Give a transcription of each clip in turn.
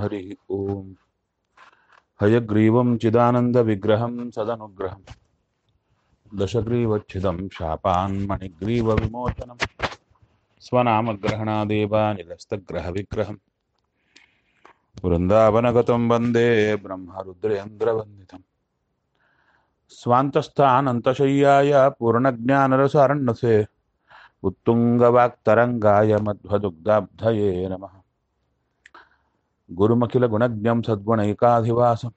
ಹರಿ ಓಂ. ಹಯಗ್ರೀವಂ ಚಿದಾನಂದವಿಗ್ರಹಂ ಸದನುಗ್ರಹಂ ದಶಗ್ರೀವಚ್ಛಿದಂ ಶಾಪಾನ್ಮಣಿಗ್ರೀವವಿಮೋಚನಂ ಸ್ವನಾಮಗ್ರಹಣಾದೇವ ನಿರಸ್ತಗ್ರಹವಿಗ್ರಹಂ ವೃಂದಾವನಗತಂ ವಂದೇ ಬ್ರಹ್ಮರುದ್ರೇಂದ್ರವಂದಿತಂ ಸ್ವಾಂತಸ್ಥಾನಂತಶಯ್ಯಾಯ ಪೂರ್ಣಜ್ಞಾನರಸಾರ್ಣಸೆ ಉತ್ತುಂಗವಾಕ್ತರಂಗಾಯ ಮಧ್ವದುಗ್ಧಾಬ್ಧಯೇ ನಮಃ. ಗುರುಮಖಿಲ ಗುಣಜ್ಞಂ ಸದ್ಗುಣೈಕಾಧಿವಾಸಂ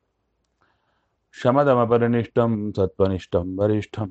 ಶಮದಮಪರಿನಿಷ್ಠಂ ಸತ್ವನಿಷ್ಠಂ ವರಿಷ್ಠಂ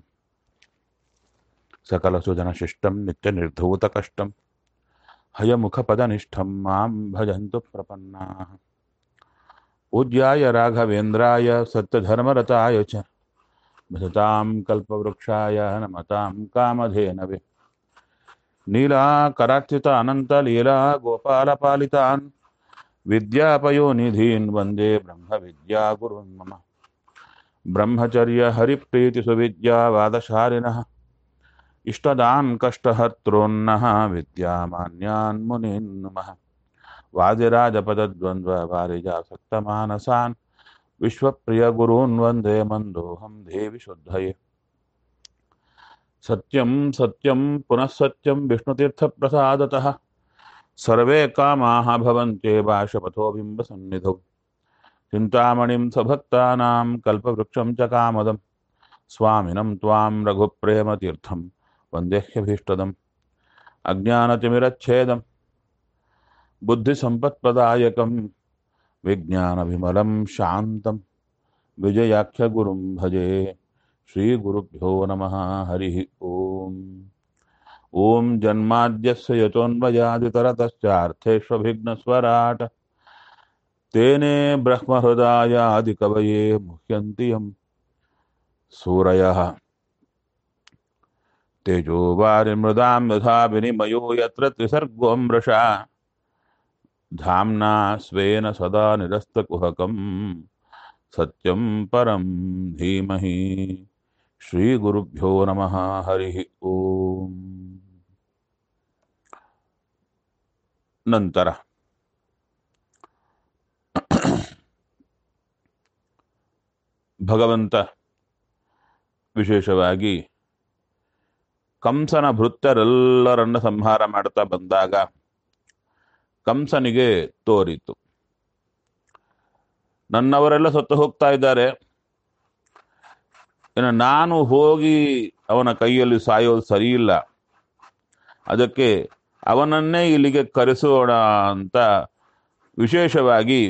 ಸಕಲಸುಜನಶಿಷ್ಟಂ ನಿತ್ಯನಿರ್ಧೂತಕಷ್ಟಂ ಹಯಮುಖಪದನಿಷ್ಠಂ ಮಾಂ ಭಜಂತು ಪ್ರಪನ್ನಾಃ. ಪೂಜ್ಯಾಯ ರಾಘವೇಂದ್ರಾಯ ಸತ್ಯಧರ್ಮರತಾಯ ಚ ಭಜತಾಂ ಕಲ್ಪವೃಕ್ಷಾಯ ನಮತಾಂ ಕಾಮಧೇನವೇ. ನೀಲಾಕರಾರ್ಚಿತ ಅನಂತಲೀಲಾ ಗೋಪಾಲಪಾಲಿತಾನ್ ವಿದ್ಯಾಪಯೋನಿಧೀನ್ ವಂದೇ ಬ್ರಹ್ಮವಿದ್ಯಾಗುರುನ್ ಮಮ. ಬ್ರಹ್ಮಚರ್ಯ ಹರಿಪ್ರೀತಿಸುವಿದ್ಯಾವಾದಶಾಲಿನಃ ಇಷ್ಟದಾನ್ ಕಷ್ಟಹರ್ತॄನ್ನಃ ವಿದ್ಯಾಮಾನ್ಯಾನ್ ಮುನೀನ್ ನಮಃ. ವಾದಿರಾಜಪದದ್ವಂದ್ವ ವಾರಿಜಾಸಕ್ತಮಾನಸಾನ್ ವಿಶ್ವಪ್ರಿಯ ಗುರೂನ್ ವಂದೇ ಮಂದೋಹಂ ದೇವಿ ಶುದ್ಧಯೇ. ಸತ್ಯಂ ಸತ್ಯಂ ಪುನಃ ಸತ್ಯಂ ವಿಷ್ಣುತೀರ್ಥಪ್ರಸಾದತಃ ಸರ್ವೇ ಕಾಮಾಃ ಭವಂತ್ಯೇವ ಶಪಥೋ ಬಿಂಬಸನ್ನಿಧೌ. ಚಿಂತಾಮಣಿಂ ಸಭಕ್ತಾನಾಂ ಕಲ್ಪವೃಕ್ಷಂ ಚ ಕಾಮದಂ ಸ್ವಾಮಿನಂ ತ್ವಾಂ ರಘುಪ್ರೇಮತೀರ್ಥಂ ವಂದೇಹ್ಯಭೀಷ್ಟದಂ. ಅಜ್ಞಾನತಿಮಿರಚ್ಛೇದಂ ಬುದ್ಧಿಸಂಪತ್ಪ್ರದಾಯಕಂ ವಿಜ್ಞಾನವಿಮಲಂ ಶಾಂತಂ ವಿಜಯಾಖ್ಯಗುರುಂ ಭಜೆ. ಶ್ರೀಗುರುಭ್ಯೋ ನಮಃ. ಹರಿ ಓಂ. ಓಂ ಜನ್ಮಾದ್ಯಸ್ಯ ಯತೋನ್ಮಯಾದಿತರತಶ್ಚಾರ್ಥೇಷ್ವಭಿಘ್ನಸ್ವರಾಟ್ ತೇನೇ ಬ್ರಹ್ಮಹೃದಾಯಾದಿಕವಯೇ ಮುಹ್ಯಂತಿ ಯಂ ಸೂರಯಃ. ತೇಜೋವಾರಿಮೃದಾಂ ಯಥಾ ವಿನಿಮಯೋ ಯತ್ರ ತ್ರಿಸರ್ಗೋ ಮೃಷಾ ಧಾಮ್ನಾ ಸ್ವೇನ ಸದಾ ನಿರಸ್ತಕುಹಕಂ ಸತ್ಯಂ ಪರಂ ಧೀಮಹಿ. ಶ್ರೀಗುರುಭ್ಯೋ ನಮಃ. ಹರಿ ಓಂ. ನಂತರ ಭಗವಂತ ವಿಶೇಷವಾಗಿ ಕಂಸನ ಭೃತ್ಯರೆಲ್ಲರನ್ನ ಸಂಹಾರ ಮಾಡ್ತಾ ಬಂದಾಗ ಕಂಸನಿಗೆ ತೋರಿತು, ನನ್ನವರೆಲ್ಲ ಸತ್ತು ಹೋಗ್ತಾ ಇದ್ದಾರೆ, ಇನ್ನು ನಾನು ಹೋಗಿ ಅವನ ಕೈಯಲ್ಲಿ ಸಾಯೋದು ಸರಿಯಿಲ್ಲ, ಅದಕ್ಕೆ ಅವನನ್ನೇ ಇಲ್ಲಿಗೆ ಕರೆಸೋಣ ಅಂತ ವಿಶೇಷವಾಗಿ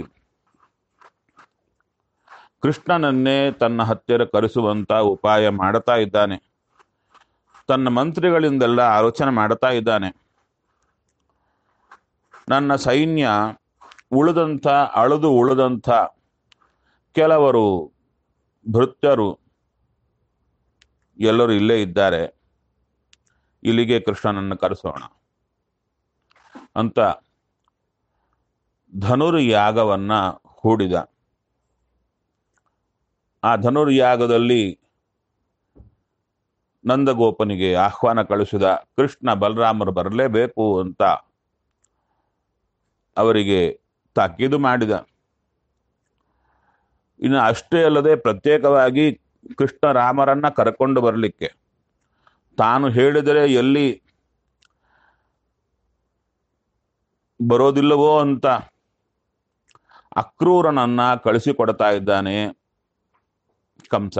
ಕೃಷ್ಣನನ್ನೇ ತನ್ನ ಹತ್ತಿರ ಕರೆಸುವಂತ ಉಪಾಯ ಮಾಡ್ತಾ ಇದ್ದಾನೆ. ತನ್ನ ಮಂತ್ರಿಗಳಿಂದೆಲ್ಲ ಆಲೋಚನೆ ಮಾಡ್ತಾ ಇದ್ದಾನೆ. ನನ್ನ ಸೈನ್ಯ ಉಳಿದಂಥ ಕೆಲವರು ಭೃತ್ಯರು ಎಲ್ಲರೂ ಇಲ್ಲೇ ಇದ್ದಾರೆ, ಇಲ್ಲಿಗೆ ಕೃಷ್ಣನನ್ನು ಕರೆಸೋಣ ಅಂತ ಧನುರ್ಯಾಗವನ್ನ ಹೂಡಿದ. ಆ ಧನುರ್ಯಾಗದಲ್ಲಿ ನಂದಗೋಪನಿಗೆ ಆಹ್ವಾನ ಕಳಿಸಿದ. ಕೃಷ್ಣ ಬಲರಾಮರು ಬರಲೇಬೇಕು ಅಂತ ಅವರಿಗೆ ತಾಕೀದು ಮಾಡಿದ. ಇನ್ನು ಅಷ್ಟೇ ಅಲ್ಲದೆ ಪ್ರತ್ಯೇಕವಾಗಿ ಕೃಷ್ಣ ರಾಮರನ್ನ ಕರ್ಕೊಂಡು ಬರಲಿಕ್ಕೆ ತಾನು ಹೇಳಿದರೆ ಎಲ್ಲಿ ಬರೋದಿಲ್ಲವೋ ಅಂತ ಅಕ್ರೂರನನ್ನ ಕಳಿಸಿಕೊಡ್ತಾ ಇದ್ದಾನೆ ಕಂಸ.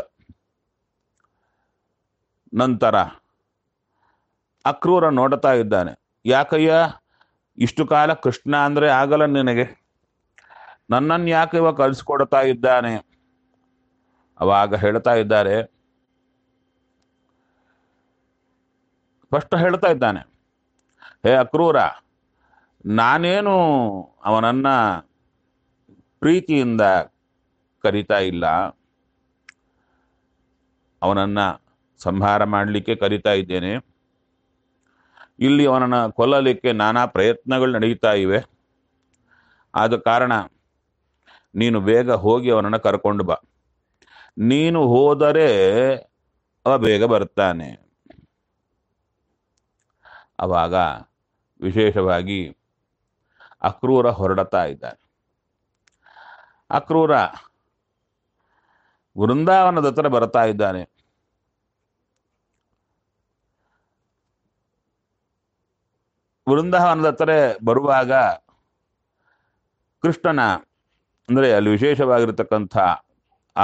ನಂತರ ಅಕ್ರೂರ ನೋಡ್ತಾ ಇದ್ದಾನೆ, ಯಾಕಯ್ಯ ಇಷ್ಟು ಕಾಲ ಕೃಷ್ಣ ಅಂದ್ರೆ ಆಗಲ್ಲ ನಿನಗೆ, ನನ್ನನ್ನು ಯಾಕೆ ಇವಾಗ ಕಳಿಸ್ಕೊಡ್ತಾ ಇದ್ದಾನೆ? ಅವಾಗ ಹೇಳ್ತಾ ಇದ್ದಾರೆ, ಸ್ಪಷ್ಟ ಹೇಳ್ತಾ ಇದ್ದಾನೆ, ಹೇ ಅಕ್ರೂರ, ನಾನೇನು ಅವನನ್ನ ಪ್ರೀತಿಯಿಂದ ಕರಿತಾ ಇಲ್ಲ, ಅವನನ್ನ ಸಂಹಾರ ಮಾಡಲಿಕ್ಕೆ ಕರಿತಾ ಇದ್ದೇನೆ. ಇಲ್ಲಿ ಅವನನ್ನು ಕೊಲ್ಲಲಿಕ್ಕೆ ನಾನಾ ಪ್ರಯತ್ನಗಳು ನಡೀತಾ ಇವೆ. ಆದ ಕಾರಣ ನೀನು ಬೇಗ ಹೋಗಿ ಅವನನ್ನು ಕರ್ಕೊಂಡು ಬಾ. ನೀನು ಹೋದರೆ ಅವ ಬೇಗ ಬರ್ತಾನೆ. ಅವಾಗ ವಿಶೇಷವಾಗಿ ಅಕ್ರೂರ ಹೊರಡ್ತಾ ಇದ್ದಾನೆ. ಅಕ್ರೂರ ವೃಂದಾವನದ ಹತ್ರ ಬರ್ತಾ ಇದ್ದಾನೆ. ವೃಂದಾವನದ ಹತ್ರ ಬರುವಾಗ ಕೃಷ್ಣನ ಅಂದರೆ ಅಲ್ಲಿ ವಿಶೇಷವಾಗಿರ್ತಕ್ಕಂಥ ಆ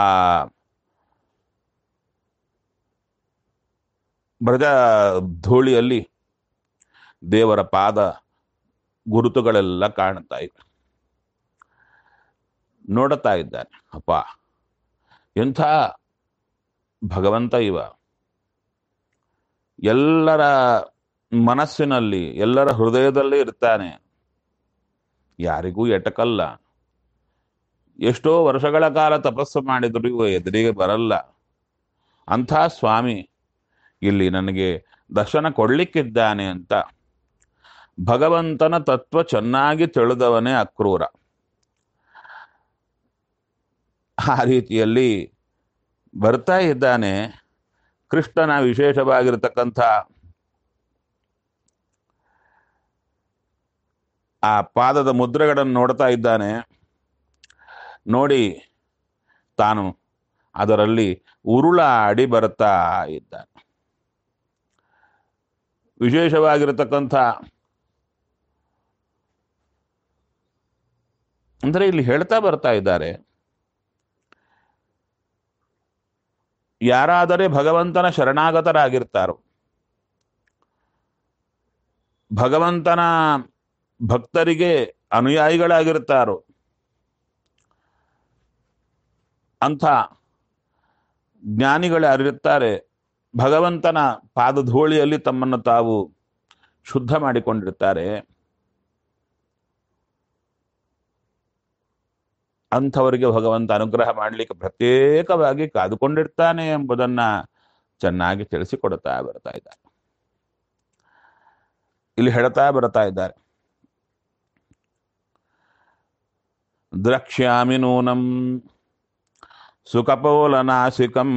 ಬ್ರಜ ಧೂಳಿಯಲ್ಲಿ ದೇವರ ಪಾದ ಗುರುತುಗಳೆಲ್ಲ ಕಾಣ್ತಾ ಇವೆ. ನೋಡುತ್ತಾ ಇದ್ದಾನೆ, ಅಪ್ಪ ಎಂಥ ಭಗವಂತ ಇವ, ಎಲ್ಲರ ಮನಸ್ಸಿನಲ್ಲಿ ಎಲ್ಲರ ಹೃದಯದಲ್ಲೇ ಇರ್ತಾನೆ, ಯಾರಿಗೂ ಎಟಕಲ್ಲ. ಎಷ್ಟೋ ವರ್ಷಗಳ ಕಾಲ ತಪಸ್ಸು ಮಾಡಿದ್ರು ಇವ ಎದುರಿಗೆ ಬರಲ್ಲ. ಅಂಥ ಸ್ವಾಮಿ ಇಲ್ಲಿ ನನಗೆ ದರ್ಶನ ಕೊಡ್ಲಿಕ್ಕಿದ್ದಾನೆ ಅಂತ ಭಗವಂತನ ತತ್ವ ಚೆನ್ನಾಗಿ ತಿಳಿದವನೇ ಅಕ್ರೂರ. ಆ ರೀತಿಯಲ್ಲಿ ಬರ್ತಾ ಇದ್ದಾನೆ. ಕೃಷ್ಣನ ವಿಶೇಷವಾಗಿರತಕ್ಕಂಥ ಆ ಪಾದದ ಮುದ್ರೆಗಳನ್ನು ನೋಡ್ತಾ ಇದ್ದಾನೆ. ನೋಡಿ ತಾನು ಅದರಲ್ಲಿ ಉರುಳಾಡಿ ಬರ್ತಾ ಇದ್ದಾನೆ. ವಿಶೇಷವಾಗಿರತಕ್ಕಂಥ ಅಂದರೆ ಇಲ್ಲಿ ಹೇಳ್ತಾ ಬರ್ತಾ ಇದ್ದಾರೆ, ಯಾರಾದರೆ ಭಗವಂತನ ಶರಣಾಗತರಾಗಿರ್ತಾರೋ, ಭಗವಂತನ ಭಕ್ತರಿಗೆ ಅನುಯಾಯಿಗಳಾಗಿರ್ತಾರೋ, ಅಂಥ ಜ್ಞಾನಿಗಳಾಗಿರ್ತಾರೆ. ಭಗವಂತನ ಪಾದಧೂಳಿಯಲ್ಲಿ ತಮ್ಮನ್ನು ತಾವು ಶುದ್ಧ ಮಾಡಿಕೊಂಡಿರ್ತಾರೆ. ಅಂಥವರಿಗೆ ಭಗವಂತ ಅನುಗ್ರಹ ಮಾಡಲಿಕ್ಕೆ ಪ್ರತ್ಯೇಕವಾಗಿ ಕಾದುಕೊಂಡಿರ್ತಾನೆ ಎಂಬುದನ್ನ ಚೆನ್ನಾಗಿ ತಿಳಿಸಿಕೊಡ್ತಾ ಬರ್ತಾ ಇದ್ದಾರೆ. ಇಲ್ಲಿ ಹೇಳ್ತಾ ಬರ್ತಾ ಇದ್ದಾರೆ, ದ್ರಕ್ಷ್ಯಾಮಿ ನೂನಂ ಸುಕಪೋಲನಾಸಿಕಂ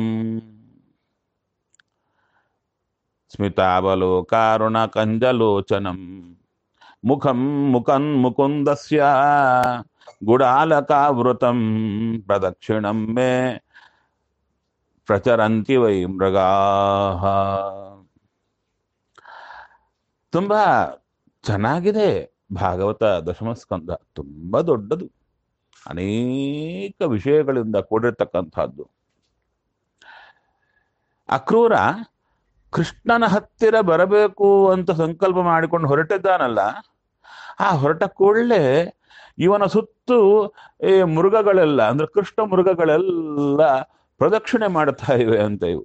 ಸ್ಮಿತಾವಲೋಕಾರುಣ ಕಂಜಲೋಚನಂ ಮುಖಂ ಮುಕುಂದಸ್ಯ ಗುಡಾಲಕಾವೃತಂ ಪ್ರದಕ್ಷಿಣಂ ಮೇ ಪ್ರಚರಂತಿ ವೈ ಮೃಗಾಃ. ತುಂಬಾ ಚೆನ್ನಾಗಿದೆ ಭಾಗವತ ದಶಮಸ್ಕಂದ, ತುಂಬಾ ದೊಡ್ಡದು, ಅನೇಕ ವಿಷಯಗಳಿಂದ ಕೂಡಿರ್ತಕ್ಕಂಥದ್ದು. ಅಕ್ರೂರ ಕೃಷ್ಣನ ಹತ್ತಿರ ಬರಬೇಕು ಅಂತ ಸಂಕಲ್ಪ ಮಾಡಿಕೊಂಡು ಹೊರಟಿದ್ದಾನಲ್ಲ, ಆ ಹೊರಟ ಕೂಡಲೇ ಇವನ ಸುತ್ತು ಈ ಮೃಗಗಳೆಲ್ಲ ಅಂದ್ರೆ ಕೃಷ್ಣ ಮೃಗಗಳೆಲ್ಲ ಪ್ರದಕ್ಷಿಣೆ ಮಾಡ್ತಾ ಇವೆ ಅಂತ ಇವು.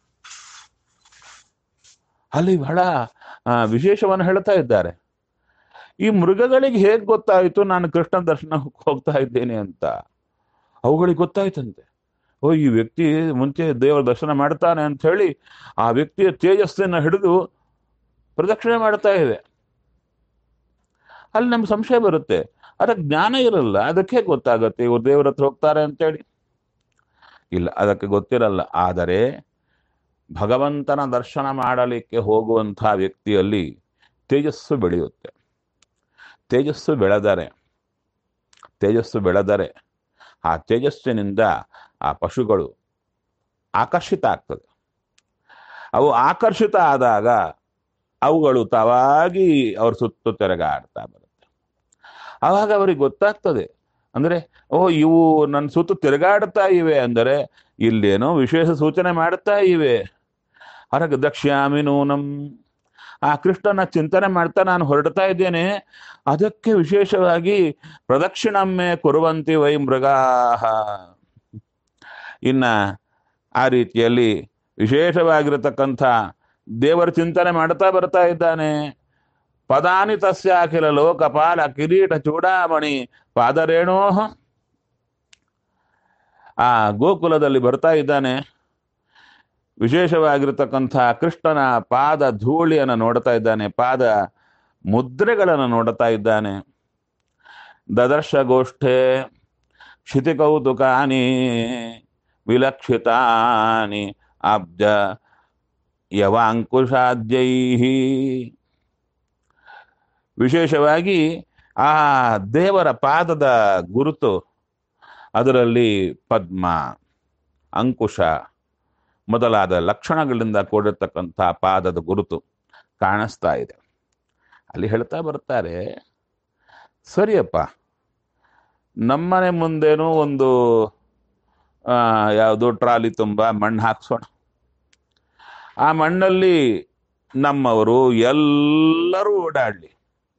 ಅಲ್ಲಿ ಬಹಳ ವಿಶೇಷವನ್ನು ಹೇಳ್ತಾ ಇದ್ದಾರೆ. ಈ ಮೃಗಗಳಿಗೆ ಹೇಗೆ ಗೊತ್ತಾಯಿತು ನಾನು ಕೃಷ್ಣ ದರ್ಶನ ಹೋಗ್ತಾ ಇದ್ದೇನೆ ಅಂತ? ಅವುಗಳಿಗೆ ಗೊತ್ತಾಯ್ತಂತೆ. ಓ, ಈ ವ್ಯಕ್ತಿ ಮುಂಚೆ ದೇವರ ದರ್ಶನ ಮಾಡ್ತಾನೆ ಅಂತ ಹೇಳಿ ಆ ವ್ಯಕ್ತಿಯ ತೇಜಸ್ಸನ್ನು ಹಿಡಿದು ಪ್ರದಕ್ಷಿಣೆ ಮಾಡ್ತಾ ಇದೆ. ಅಲ್ಲಿ ನಮ್ಗೆ ಸಂಶಯ ಬರುತ್ತೆ, ಅದಕ್ಕೆ ಜ್ಞಾನ ಇರಲ್ಲ, ಅದಕ್ಕೆ ಗೊತ್ತಾಗತ್ತೆ ಇವ್ರು ದೇವರ ಹತ್ರ ಹೋಗ್ತಾರೆ ಅಂತೇಳಿ. ಇಲ್ಲ, ಅದಕ್ಕೆ ಗೊತ್ತಿರಲ್ಲ. ಆದರೆ ಭಗವಂತನ ದರ್ಶನ ಮಾಡಲಿಕ್ಕೆ ಹೋಗುವಂಥ ವ್ಯಕ್ತಿಯಲ್ಲಿ ತೇಜಸ್ಸು ಬೆಳೆಯುತ್ತೆ. ತೇಜಸ್ಸು ಬೆಳೆದರೆ ಆ ತೇಜಸ್ಸಿನಿಂದ ಆ ಪಶುಗಳು ಆಕರ್ಷಿತ ಆಗ್ತದೆ. ಅವು ಆಕರ್ಷಿತ ಆದಾಗ ಅವುಗಳು ತಾವಾಗಿ ಅವ್ರ ಸುತ್ತು ತಿರುಗಾಡ್ತಾ ಬರುತ್ತೆ. ಆವಾಗ ಅವರಿಗೆ ಗೊತ್ತಾಗ್ತದೆ, ಅಂದರೆ ಓ ಇವು ನನ್ನ ಸುತ್ತು ತಿರುಗಾಡ್ತಾ ಇವೆ ಅಂದರೆ ಇಲ್ಲೇನೋ ವಿಶೇಷ ಸೂಚನೆ ಮಾಡ್ತಾ ಇವೆ. ಹೊರಗೆ ದಕ್ಷ್ಯಾಮಿ ನೂನಂ, ಆ ಕೃಷ್ಣನ ಚಿಂತನೆ ಮಾಡ್ತಾ ನಾನು ಹೊರಡ್ತಾ ಇದ್ದೇನೆ, ಅದಕ್ಕೆ ವಿಶೇಷವಾಗಿ ಪ್ರದಕ್ಷಿಣಮ್ಮೆ ಕುರುವಂತಿ ವೈ ಮೃಗಾಃ. ಇನ್ನ ಆ ರೀತಿಯಲ್ಲಿ ವಿಶೇಷವಾಗಿರತಕ್ಕಂಥ ದೇವರ ಚಿಂತನೆ ಮಾಡ್ತಾ ಬರ್ತಾ ಇದ್ದಾನೆ. ಪದಾನಿ ತಸ್ಯ ಅಖಿಲ ಲೋಕಪಾಲ ಕಿರೀಟ ಚೂಡಾಮಣಿ ಪಾದರೇಣೋ. ಆ ಗೋಕುಲದಲ್ಲಿ ಬರ್ತಾ ಇದ್ದಾನೆ. ವಿಶೇಷವಾಗಿರತಕ್ಕಂಥ ಕೃಷ್ಣನ ಪಾದ ಧೂಳಿಯನ್ನು ನೋಡ್ತಾ ಇದ್ದಾನೆ, ಪಾದ ಮುದ್ರೆಗಳನ್ನು ನೋಡ್ತಾ ಇದ್ದಾನೆ. ದದರ್ಶ ಗೋಷ್ಠೆ ಕ್ಷಿತಿಕೌತುಕಾನಿ ವಿಲಕ್ಷಿತಾನಿ ಅಬ್ಜ ಯವಾಂಕುಶಾದ್ಯೈಹಿ. ವಿಶೇಷವಾಗಿ ಆ ದೇವರ ಪಾದದ ಗುರುತು ಅದರಲ್ಲಿ ಪದ್ಮ, ಅಂಕುಶ ಮೊದಲಾದ ಲಕ್ಷಣಗಳಿಂದ ಕೂಡಿರ್ತಕ್ಕಂಥ ಪಾದದ ಗುರುತು ಕಾಣಿಸ್ತಾ ಇದೆ. ಅಲ್ಲಿ ಹೇಳ್ತಾ ಬರ್ತಾರೆ, ಸರಿಯಪ್ಪ, ನಮ್ಮನೆ ಮುಂದೇನೂ ಒಂದು ಯಾವುದು ಟ್ರಾಲಿ ತುಂಬ ಮಣ್ಣು ಹಾಕ್ಸೋಣ. ಆ ಮಣ್ಣಲ್ಲಿ ನಮ್ಮವರು ಎಲ್ಲರೂ ಓಡಾಡಲಿ,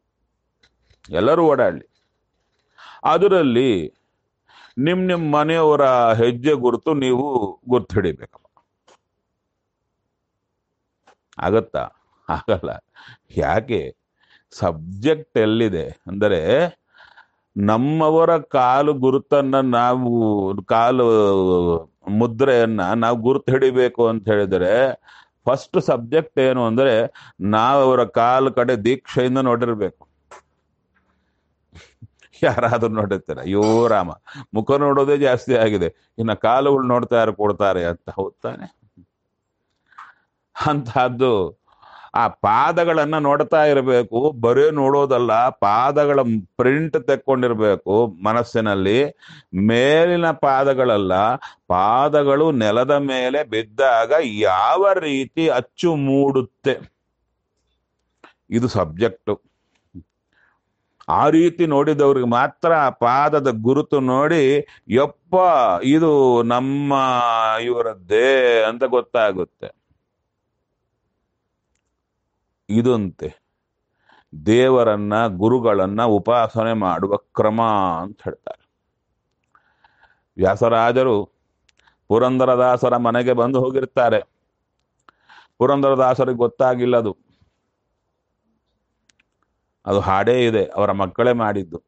ಅದರಲ್ಲಿ ನಿಮ್ಮ ಮನೆಯವರ ಹೆಜ್ಜೆ ಗುರುತು ನೀವು ಗುರ್ತು ಹಿಡಿಬೇಕಪ್ಪ. ಆಗತ್ತಾ? ಆಗಲ್ಲ. ಯಾಕೆ? ಸಬ್ಜೆಕ್ಟ್ ಎಲ್ಲಿದೆ ಅಂದರೆ, ನಮ್ಮವರ ಕಾಲು ಗುರುತನ್ನ ನಾವು, ಕಾಲು ಮುದ್ರೆಯನ್ನ ನಾವು ಗುರುತು ಹಿಡಿಬೇಕು ಅಂತ ಹೇಳಿದರೆ ಫಸ್ಟ್ ಸಬ್ಜೆಕ್ಟ್ ಏನು ಅಂದರೆ, ನಾವು ಅವರ ಕಾಲು ಕಡೆ ದೀಕ್ಷೆಯಿಂದ ನೋಡಿರ್ಬೇಕು. ಯಾರಾದ್ರೂ ನೋಡಿರ್ತಾರೆ, ಅಯ್ಯೋ ರಾಮ, ಮುಖ ನೋಡೋದೇ ಜಾಸ್ತಿ ಆಗಿದೆ, ಇನ್ನು ಕಾಲುಗಳು ನೋಡ್ತಾ ಯಾರು ಕೊಡ್ತಾರೆ ಅಂತ. ಹೋಗ್ತಾನೆ ಅಂತಹದ್ದು ಆ ಪಾದಗಳನ್ನ ನೋಡ್ತಾ ಇರಬೇಕು. ಬರೀ ನೋಡೋದಲ್ಲ, ಪಾದಗಳ ಪ್ರಿಂಟ್ ತೆಕ್ಕೊಂಡಿರ್ಬೇಕು ಮನಸ್ಸಿನಲ್ಲಿ. ಮೇಲಿನ ಪಾದಗಳಲ್ಲ, ಪಾದಗಳು ನೆಲದ ಮೇಲೆ ಬಿದ್ದಾಗ ಯಾವ ರೀತಿ ಅಚ್ಚು ಮೂಡುತ್ತೆ, ಇದು ಸಬ್ಜೆಕ್ಟು. ಆ ರೀತಿ ನೋಡಿದವ್ರಿಗೆ ಮಾತ್ರ ಆ ಪಾದದ ಗುರುತು ನೋಡಿ, ಯಪ್ಪ ಇದು ನಮ್ಮ ಇವರದ್ದೇ ಅಂತ ಗೊತ್ತಾಗುತ್ತೆ. ಇದಂತೆ ದೇವರನ್ನ, ಗುರುಗಳನ್ನ ಉಪಾಸನೆ ಮಾಡುವ ಕ್ರಮ ಅಂತ ಹೇಳ್ತಾರೆ. ವ್ಯಾಸರಾಜರು ಪುರಂದರದಾಸರ ಮನೆಗೆ ಬಂದು ಹೋಗಿರ್ತಾರೆ. ಪುರಂದರದಾಸರಿಗೆ ಗೊತ್ತಾಗಿಲ್ಲದು, ಅದು ಹಾಡೇ ಇದೆ, ಅವರ ಮಕ್ಕಳೇ ಮಾಡಿದ್ದು.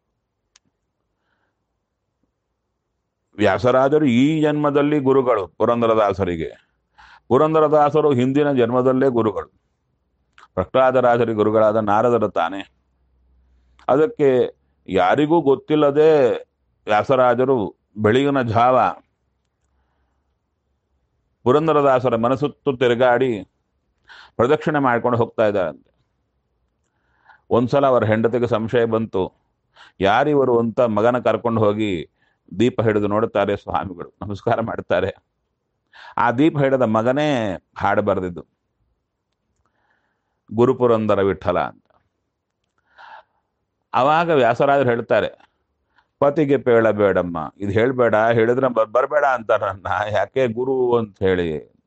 ವ್ಯಾಸರಾಜರು ಈ ಜನ್ಮದಲ್ಲಿ ಗುರುಗಳು ಪುರಂದರದಾಸರಿಗೆ, ಪುರಂದರದಾಸರು ಹಿಂದಿನ ಜನ್ಮದಲ್ಲೇ ಗುರುಗಳು. ಪ್ರಹ್ಲಾದರಾಜರಿಗೆ ಗುರುಗಳಾದ ನಾರದರು ತಾನೆ. ಅದಕ್ಕೆ ಯಾರಿಗೂ ಗೊತ್ತಿಲ್ಲದೆ ವ್ಯಾಸರಾಜರು ಬೆಳಗಿನ ಜಾವ ಪುರಂದರದಾಸರ ಮನಸ್ಸುತ್ತು ತಿರುಗಾಡಿ ಪ್ರದಕ್ಷಿಣೆ ಮಾಡ್ಕೊಂಡು ಹೋಗ್ತಾ ಇದ್ದಾರಂತೆ. ಒಂದ್ಸಲ ಅವರ ಹೆಂಡತಿಗೆ ಸಂಶಯ ಬಂತು, ಯಾರಿವರು ಅಂತ ಮಗನ ಕರ್ಕೊಂಡು ಹೋಗಿ ದೀಪ ಹಿಡಿದು ನೋಡುತ್ತಾರೆ. ಸ್ವಾಮಿಗಳು ನಮಸ್ಕಾರ ಮಾಡ್ತಾರೆ. ಆ ದೀಪ ಹಿಡಿದ ಮಗನೇ ಹಾಡು ಬರೆದಿದ್ದು, ಗುರುಪುರಂದರ ವಿಠಲ ಅಂತ. ಅವಾಗ ವ್ಯಾಸರಾಜರು ಹೇಳ್ತಾರೆ, ಪತಿಗೆ ಬೇಡಮ್ಮ, ಇದು ಹೇಳ್ಬೇಡ, ಹೇಳಿದ್ರೆ ಬರಬೇಡ ಅಂತಾರ ನನ್ನ, ಯಾಕೆ ಗುರು ಅಂತ ಹೇಳಿ.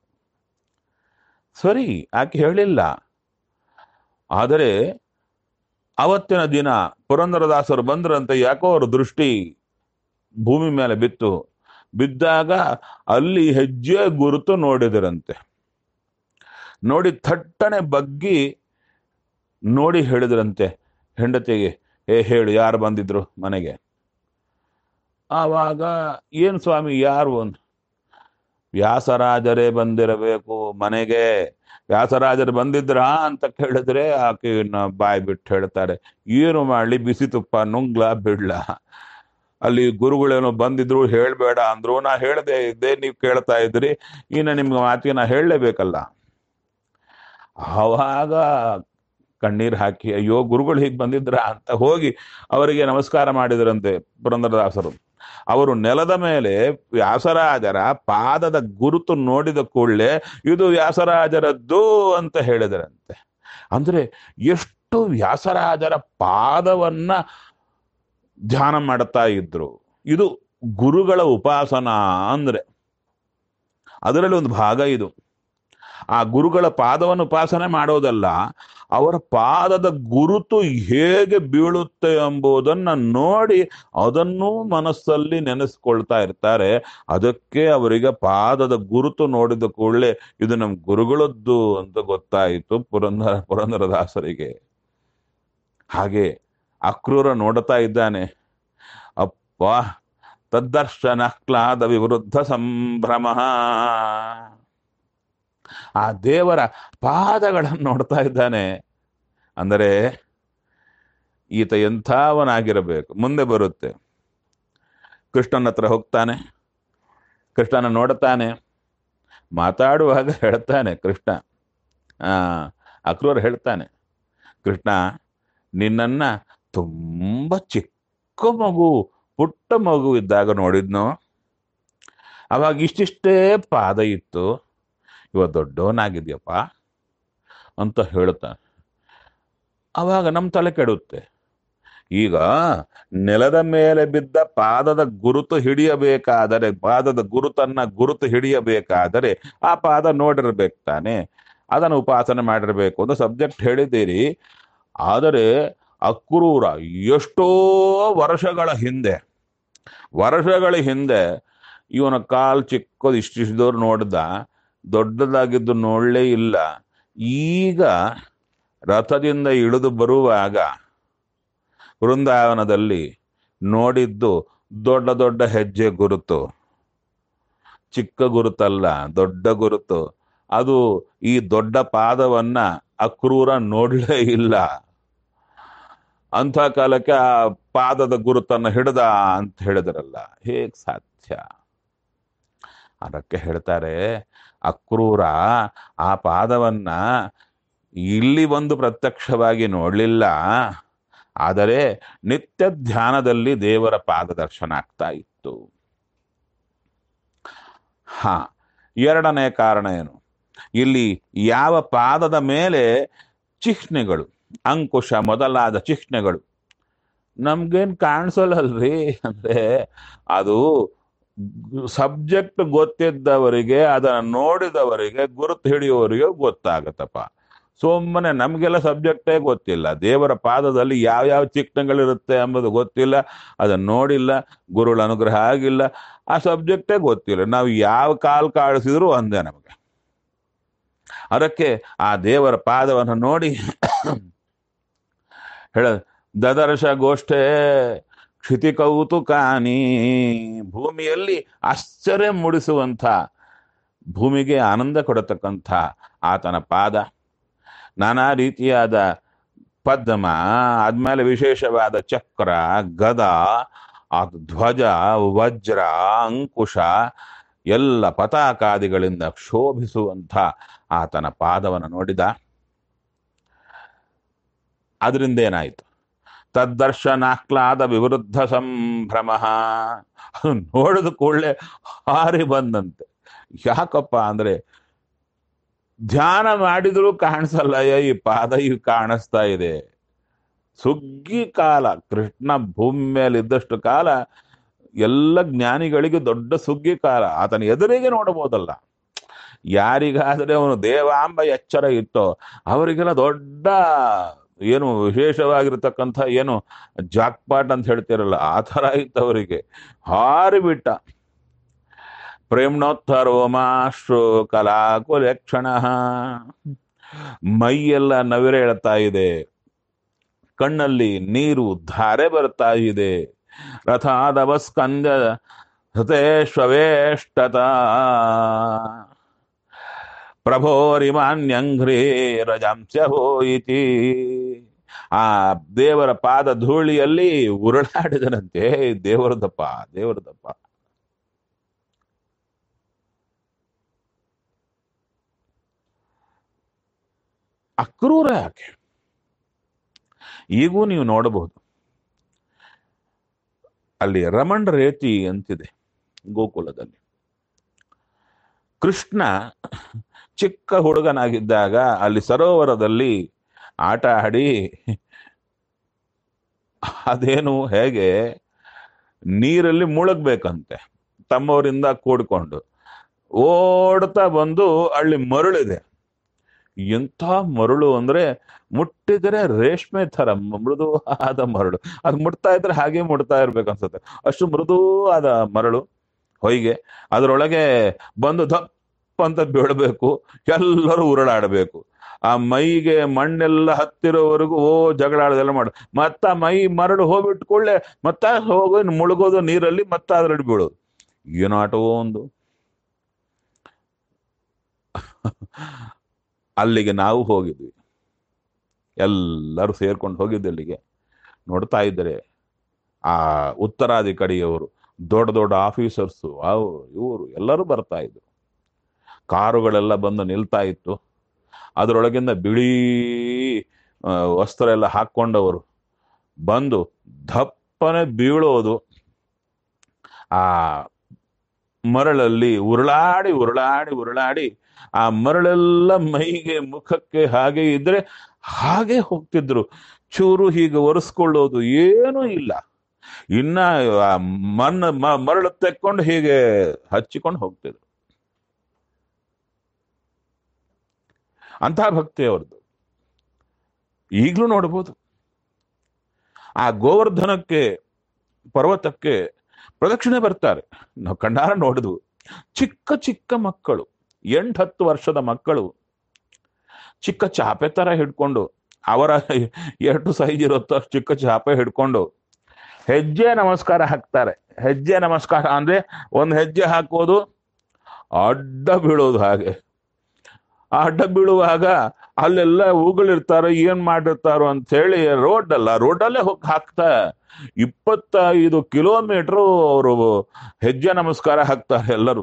ಸರಿ, ಆಕೆ ಹೇಳಿಲ್ಲ. ಆದರೆ ಅವತ್ತಿನ ದಿನ ಪುರಂದರದಾಸರು ಬಂದ್ರಂತೆ, ಯಾಕೋ ಅವ್ರ ದೃಷ್ಟಿ ಭೂಮಿ ಮೇಲೆ ಬಿದ್ದಾಗ ಅಲ್ಲಿ ಹೆಜ್ಜೆ ಗುರುತು ನೋಡಿದರಂತೆ. ನೋಡಿ ಥಟ್ಟನೆ ಬಗ್ಗಿ ನೋಡಿ ಹೇಳಿದ್ರಂತೆ ಹೆಂಡತಿಗೆ, ಹೇಳು ಯಾರು ಬಂದಿದ್ರು ಮನೆಗೆ. ಆವಾಗ ಏನು ಸ್ವಾಮಿ ಯಾರು ಅಂತ, ವ್ಯಾಸರಾಜರೇ ಬಂದಿರಬೇಕು ಮನೆಗೆ, ವ್ಯಾಸರಾಜರು ಬಂದಿದ್ರಾ ಅಂತ ಕೇಳಿದ್ರೆ ಆಕೆ ಬಾಯಿ ಬಿಟ್ಟು ಹೇಳ್ತಾರೆ, ಏನು ಮಾಡಲಿ, ಬಿಸಿ ತುಪ್ಪ ನುಂಗ್ಲಾ ಬಿಡ್ಲಾ, ಅಲ್ಲಿ ಗುರುಗಳೇನೋ ಬಂದಿದ್ರು ಹೇಳ್ಬೇಡ ಅಂದ್ರು, ನಾ ಹೇಳ್ದೆ ಇದ್ದೆ, ನೀವು ಕೇಳ್ತಾ ಇದ್ರಿ, ಇನ್ನು ನಿಮ್ಗೆ ಮಾತಿಗೆ ನಾ ಹೇಳಲೇಬೇಕಲ್ಲ. ಆವಾಗ ಕಣ್ಣೀರು ಹಾಕಿ, ಅಯ್ಯೋ ಗುರುಗಳು ಹೀಗೆ ಬಂದಿದ್ರ ಅಂತ ಹೋಗಿ ಅವರಿಗೆ ನಮಸ್ಕಾರ ಮಾಡಿದ್ರಂತೆ ಪುರಂದರದಾಸರು. ಅವರು ನೆಲದ ಮೇಲೆ ವ್ಯಾಸರಾಜರ ಪಾದದ ಗುರುತು ನೋಡಿದ ಕೂಡಲೇ ಇದು ವ್ಯಾಸರಾಜರದ್ದು ಅಂತ ಹೇಳಿದರಂತೆ. ಅಂದ್ರೆ ಎಷ್ಟು ವ್ಯಾಸರಾಜರ ಪಾದವನ್ನ ಧ್ಯಾನ ಮಾಡ್ತಾ ಇದ್ರು. ಇದು ಗುರುಗಳ ಉಪಾಸನಾ ಅಂದ್ರೆ ಅದರಲ್ಲಿ ಒಂದು ಭಾಗ ಇದು. ಆ ಗುರುಗಳ ಪಾದವನ್ನು ಉಪಾಸನೆ ಮಾಡೋದಲ್ಲ, ಅವರ ಪಾದದ ಗುರುತು ಹೇಗೆ ಬೀಳುತ್ತೆ ಎಂಬುದನ್ನು ನೋಡಿ ಅದನ್ನೂ ಮನಸ್ಸಲ್ಲಿ ನೆನೆಸ್ಕೊಳ್ತಾ ಇರ್ತಾರೆ. ಅದಕ್ಕೆ ಅವರಿಗೆ ಪಾದದ ಗುರುತು ನೋಡಿದ ಕೂಡಲೇ ಇದು ನಮ್ಮ ಗುರುಗಳದ್ದು ಅಂತ ಗೊತ್ತಾಯಿತು ಪುರಂದರದಾಸರಿಗೆ. ಹಾಗೆ ಅಕ್ರೂರ ನೋಡ್ತಾ ಇದ್ದಾನೆ, ಅಪ್ಪ ತದ್ದರ್ಶನ ಕ್ಲಾದ ವಿವೃದ್ಧ ಸಂಭ್ರಮ. ಆ ದೇವರ ಪಾದಗಳನ್ನು ನೋಡ್ತಾ ಇದ್ದಾನೆ ಅಂದರೆ ಈತ ಎಂಥವನಾಗಿರಬೇಕು. ಮುಂದೆ ಬರುತ್ತೆ, ಕೃಷ್ಣನ ಹತ್ರ ಹೋಗ್ತಾನೆ, ಕೃಷ್ಣನ ನೋಡ್ತಾನೆ, ಮಾತಾಡುವಾಗ ಹೇಳ್ತಾನೆ ಕೃಷ್ಣ, ಅಕ್ರೂರ ಹೇಳ್ತಾನೆ, ಕೃಷ್ಣ ನಿನ್ನನ್ನ ತುಂಬ ಚಿಕ್ಕ ಮಗು ಪುಟ್ಟ ಮಗು ಇದ್ದಾಗ ನೋಡಿದ್ನೋ, ಅವಾಗ ಇಷ್ಟಿಷ್ಟೇ ಪಾದ ಇತ್ತು, ಇವ ದೊಡ್ಡವನಾಗಿದ್ಯಪ್ಪ ಅಂತ ಹೇಳ್ತಾನೆ. ಅವಾಗ ನಮ್ಮ ತಲೆ ಕೆಡುತ್ತೆ. ಈಗ ನೆಲದ ಮೇಲೆ ಬಿದ್ದ ಪಾದದ ಗುರುತು ಹಿಡಿಯಬೇಕಾದರೆ, ಪಾದದ ಗುರುತು ಹಿಡಿಯಬೇಕಾದರೆ ಆ ಪಾದ ನೋಡಿರ್ಬೇಕು ತಾನೆ, ಅದನ್ನು ಉಪಾಸನೆ ಮಾಡಿರ್ಬೇಕು ಅಂತ ಸಬ್ಜೆಕ್ಟ್ ಹೇಳಿದ್ದೀರಿ. ಆದರೆ ಅಕ್ರೂರ ಎಷ್ಟೋ ವರ್ಷಗಳ ಹಿಂದೆ ಇವನ ಕಾಲ್ ಚಿಕ್ಕದು ಇಷ್ಟಿಸಿದವ್ರು ನೋಡ್ದ, ದೊಡ್ಡದಾಗಿದ್ದು ನೋಡಲೇ ಇಲ್ಲ. ಈಗ ರಥದಿಂದ ಇಳಿದು ಬರುವಾಗ ವೃಂದಾವನದಲ್ಲಿ ನೋಡಿದ್ದು ದೊಡ್ಡ ದೊಡ್ಡ ಹೆಜ್ಜೆ ಗುರುತು, ಚಿಕ್ಕ ಗುರುತಲ್ಲ, ದೊಡ್ಡ ಗುರುತು. ಅದು ಈ ದೊಡ್ಡ ಪಾದವನ್ನ ಅಕ್ರೂರ ನೋಡಲೇ ಇಲ್ಲ. ಅಂಥ ಕಾಲಕ್ಕೆ ಆ ಪಾದದ ಗುರುತನ್ನು ಹಿಡ್ದ ಅಂತ ಹೇಳಿದ್ರಲ್ಲ, ಹೇಗ್ ಸಾಧ್ಯ? ಅದಕ್ಕೆ ಹೇಳ್ತಾರೆ, ಅಕ್ರೂರ ಆ ಪಾದವನ್ನ ಇಲ್ಲಿ ಬಂದು ಪ್ರತ್ಯಕ್ಷವಾಗಿ ನೋಡಲಿಲ್ಲ, ಆದರೆ ನಿತ್ಯ ಧ್ಯಾನದಲ್ಲಿ ದೇವರ ಪಾದ ದರ್ಶನ ಆಗ್ತಾ ಇತ್ತು. ಎರಡನೇ ಕಾರಣ ಏನು? ಇಲ್ಲಿ ಯಾವ ಪಾದದ ಮೇಲೆ ಚಿಹ್ನೆಗಳು, ಅಂಕುಶ ಮೊದಲಾದ ಚಿಹ್ನೆಗಳು ನಮ್ಗೇನ್ ಕಾಣಿಸೋಲ್ಲಲ್ರಿ. ಅಂದ್ರೆ ಅದು ಸಬ್ಜೆಕ್ಟ್ ಗೊತ್ತಿದ್ದವರಿಗೆ, ಅದನ್ನು ನೋಡಿದವರಿಗೆ, ಗುರುತು ಹಿಡಿಯುವವರಿಗೆ ಗೊತ್ತಾಗತ್ತಪ್ಪ. ಸುಮ್ಮನೆ ನಮಗೆಲ್ಲ ಸಬ್ಜೆಕ್ಟೇ ಗೊತ್ತಿಲ್ಲ, ದೇವರ ಪಾದದಲ್ಲಿ ಯಾವ್ಯಾವ ಚಿಹ್ನೆಗಳಿರುತ್ತೆ ಎಂಬುದು ಗೊತ್ತಿಲ್ಲ, ಅದನ್ನು ನೋಡಿಲ್ಲ, ಗುರುಗಳ ಅನುಗ್ರಹ ಆಗಿಲ್ಲ, ಆ ಸಬ್ಜೆಕ್ಟೇ ಗೊತ್ತಿಲ್ಲ. ನಾವು ಯಾವ ಕಾಲ್ ಕಾಣಿಸಿದ್ರು ಅಂದೆ ನಮಗೆ. ಅದಕ್ಕೆ ಆ ದೇವರ ಪಾದವನ್ನು ನೋಡಿ ಹೇಳ, ದದರ್ಶ ಗೋಷ್ಠೆ ಕ್ಷಿತಿ ಕೌತುಕಾನಿ, ಭೂಮಿಯಲ್ಲಿ ಆಶ್ಚರ್ಯ ಮೂಡಿಸುವಂಥ, ಭೂಮಿಗೆ ಆನಂದ ಕೊಡತಕ್ಕಂಥ ಆತನ ಪಾದ. ನಾನಾ ರೀತಿಯಾದ ಪದ್ಮ, ಆದ್ಮೇಲೆ ವಿಶೇಷವಾದ ಚಕ್ರ, ಗದ, ಧ್ವಜ, ವಜ್ರ, ಅಂಕುಶ, ಎಲ್ಲ ಪತಾಕಾದಿಗಳಿಂದ ಶೋಭಿಸುವಂಥ ಆತನ ಪಾದವನ್ನು ನೋಡಿದ. ಅದರಿಂದ ಏನಾಯಿತು? ತದ್ದರ್ಶನಾಹ್ಲಾದ ವಿವೃದ್ಧ ಸಂಭ್ರಮ. ಅದು ನೋಡಿದ ಕೂಡಲೇ ಹಾರಿ ಬಂದಂತೆ. ಯಾಕಪ್ಪ ಅಂದ್ರೆ ಧ್ಯಾನ ಮಾಡಿದ್ರು ಕಾಣಿಸಲ್ಲ, ಈ ಪಾದ ಈಗ ಕಾಣಿಸ್ತಾ ಇದೆ. ಸುಗ್ಗಿ ಕಾಲ, ಕೃಷ್ಣ ಭೂಮಿ ಮೇಲೆ ಇದ್ದಷ್ಟು ಕಾಲ ಎಲ್ಲ ಜ್ಞಾನಿಗಳಿಗೆ ದೊಡ್ಡ ಸುಗ್ಗಿ ಕಾಲ. ಆತನ ಎದುರಿಗೆ ನೋಡಬಹುದಲ್ಲ. ಯಾರಿಗಾದ್ರೆ ಅವನು ದೇವಾಂಬ ಎಚ್ಚರ ಇತ್ತೋ ಅವರಿಗೆಲ್ಲ ದೊಡ್ಡ ಏನು ವಿಶೇಷವಾಗಿರ್ತಕ್ಕಂಥ ಏನು ಜಾಕ್ಪಾಟ್ ಅಂತ ಹೇಳ್ತಿರಲ್ಲ, ಆ ಥರ ಇತ್ತು ಅವರಿಗೆ. ಹಾರಿ ಬಿಟ್ಟ. ಪ್ರೇಮ್ಣೋತ್ತರೋಮಾಶ್ರು ಕಲಾಕುಲಕ್ಷಣ, ಮೈಯೆಲ್ಲ ನವಿರೆ ಹೇಳ್ತಾ ಇದೆ, ಕಣ್ಣಲ್ಲಿ ನೀರು ಧಾರೆ ಬರ್ತಾ ಇದೆ. ರಥಾದವ ಸ್ಕಂದ ಹೃತೇಶ್ವೇಷ್ಟತ ಪ್ರಭೋರಿಮಾನ್ಯಂಘ್ರೇ ರಜಾಂಸ್ಯ ಹೋಯಿತಿ. ಆ ದೇವರ ಪಾದ ಧೂಳಿಯಲ್ಲಿ ಉರುಳಾಡಿದನಂತೆ. ದೇವರದಪ್ಪ. ಅಕ್ರೂರ ಯಾಕೆ? ಈಗೂ ನೀವು ನೋಡಬಹುದು, ಅಲ್ಲಿ ರಮಣ್ ರೇತಿ ಅಂತಿದೆ ಗೋಕುಲದಲ್ಲಿ. ಕೃಷ್ಣ ಚಿಕ್ಕ ಹುಡುಗನಾಗಿದ್ದಾಗ ಅಲ್ಲಿ ಸರೋವರದಲ್ಲಿ ಆಟ ಆಡಿ, ಅದೇನು ಹೇಗೆ ನೀರಲ್ಲಿ ಮುಳುಗ್ಬೇಕಂತೆ, ತಮ್ಮವರಿಂದ ಕೂಡ್ಕೊಂಡು ಓಡ್ತಾ ಬಂದು ಅಲ್ಲಿ ಮರಳಿದೆ. ಎಂಥ ಮರಳು ಅಂದ್ರೆ ಮುಟ್ಟಿದ್ರೆ ರೇಷ್ಮೆ ಥರ ಮೃದು ಆದ ಮರಳು. ಅದು ಮುಟ್ತಾ ಇದ್ರೆ ಹಾಗೆ ಮುಟ್ತಾ ಇರ್ಬೇಕು ಅನ್ಸುತ್ತೆ, ಅಷ್ಟು ಮೃದು ಆದ ಮರಳು ಹೊಯ್ಗೆ. ಅದರೊಳಗೆ ಬಂದು ದಪ್ಪ ಅಂತ ಬೀಳಬೇಕು, ಎಲ್ಲರೂ ಉರುಳಾಡಬೇಕು. ಆ ಮೈಗೆ ಮಣ್ಣೆಲ್ಲ ಹತ್ತಿರೋವರೆಗೂ ಜಗಳ ಆಡೋದೆಲ್ಲ ಮಾಡು. ಮತ್ತ ಮೈ ಮರಳು ಹೋಗ್ಬಿಟ್ಕೊಳ್ಳೆ ಮತ್ತ ಹೋಗೋ ಮುಳುಗೋದು ನೀರಲ್ಲಿ, ಮತ್ತ ಅದ್ರಲ್ಲಿ ಬೀಳೋದು. ಏನೋ ಆಟವೋ ಒಂದು. ಅಲ್ಲಿಗೆ ನಾವು ಹೋಗಿದ್ವಿ, ಎಲ್ಲರೂ ಸೇರ್ಕೊಂಡು ಹೋಗಿದ್ದೆ ಅಲ್ಲಿಗೆ. ನೋಡ್ತಾ ಇದ್ದರೆ ಆ ಉತ್ತರಾಧಿಕಾರಿಯವರು, ದೊಡ್ಡ ದೊಡ್ಡ ಆಫೀಸರ್ಸು, ಅವರು ಇವರು ಎಲ್ಲರೂ ಬರ್ತಾ ಇದ್ರು. ಕಾರುಗಳೆಲ್ಲ ಬಂದು ನಿಲ್ತಾ ಇತ್ತು. ಅದರೊಳಗಿಂದ ಬಿಳಿ ವಸ್ತ್ರ ಎಲ್ಲ ಹಾಕ್ಕೊಂಡವರು ಬಂದು ದಪ್ಪನೆ ಬೀಳೋದು. ಆ ಮರಳಲ್ಲಿ ಉರುಳಾಡಿ ಉರುಳಾಡಿ ಉರುಳಾಡಿ ಆ ಮರಳೆಲ್ಲ ಮೈಗೆ ಮುಖಕ್ಕೆ ಹಾಗೆ ಇದ್ರೆ ಹಾಗೆ ಹೋಗ್ತಿದ್ರು. ಚೂರು ಹೀಗೆ ಒರೆಸ್ಕೊಳ್ಳೋದು ಏನೂ ಇಲ್ಲ. ಇನ್ನ ಆ ಮರಳು ತೆಕ್ಕೊಂಡು ಹೀಗೆ ಹಚ್ಚಿಕೊಂಡು ಹೋಗ್ತಿದ್ರು. ಅಂತಹ ಭಕ್ತಿ ಅವ್ರದ್ದು. ಈಗಲೂ ನೋಡ್ಬೋದು. ಆ ಗೋವರ್ಧನಕ್ಕೆ ಪರ್ವತಕ್ಕೆ ಪ್ರದಕ್ಷಿಣೆ ಬರ್ತಾರೆ. ನಾವು ಕಣ್ಣಾರ ನೋಡಿದ್ವು. ಚಿಕ್ಕ ಚಿಕ್ಕ ಮಕ್ಕಳು, 8-10 ವರ್ಷದ ಮಕ್ಕಳು ಚಿಕ್ಕ ಚಾಪೆ ತರ ಹಿಡ್ಕೊಂಡು, ಅವರ ಎಷ್ಟು ಸೈಜ್ ಇರುತ್ತೋ ಅಷ್ಟು ಚಿಕ್ಕ ಚಾಪೆ ಹಿಡ್ಕೊಂಡು ಹೆಜ್ಜೆ ನಮಸ್ಕಾರ ಹಾಕ್ತಾರೆ. ಹೆಜ್ಜೆ ನಮಸ್ಕಾರ ಅಂದ್ರೆ ಒಂದು ಹೆಜ್ಜೆ ಹಾಕೋದು, ಅಡ್ಡ ಬೀಳೋದು. ಹಾಗೆ ಆ ಅಡ್ಡ ಬೀಳುವಾಗ ಅಲ್ಲೆಲ್ಲ ಹೂಗಳಿರ್ತಾರೋ ಏನ್ ಮಾಡಿರ್ತಾರೋ ಅಂತ ಹೇಳಿ ರೋಡ್ ಅಲ್ಲ, ರೋಡಲ್ಲೇ ಹೋಗಿ ಹಾಕ್ತಾ 25 ಕಿಲೋಮೀಟರ್ ಅವರು ಹೆಜ್ಜೆ ನಮಸ್ಕಾರ ಹಾಕ್ತಾರೆ ಎಲ್ಲರೂ.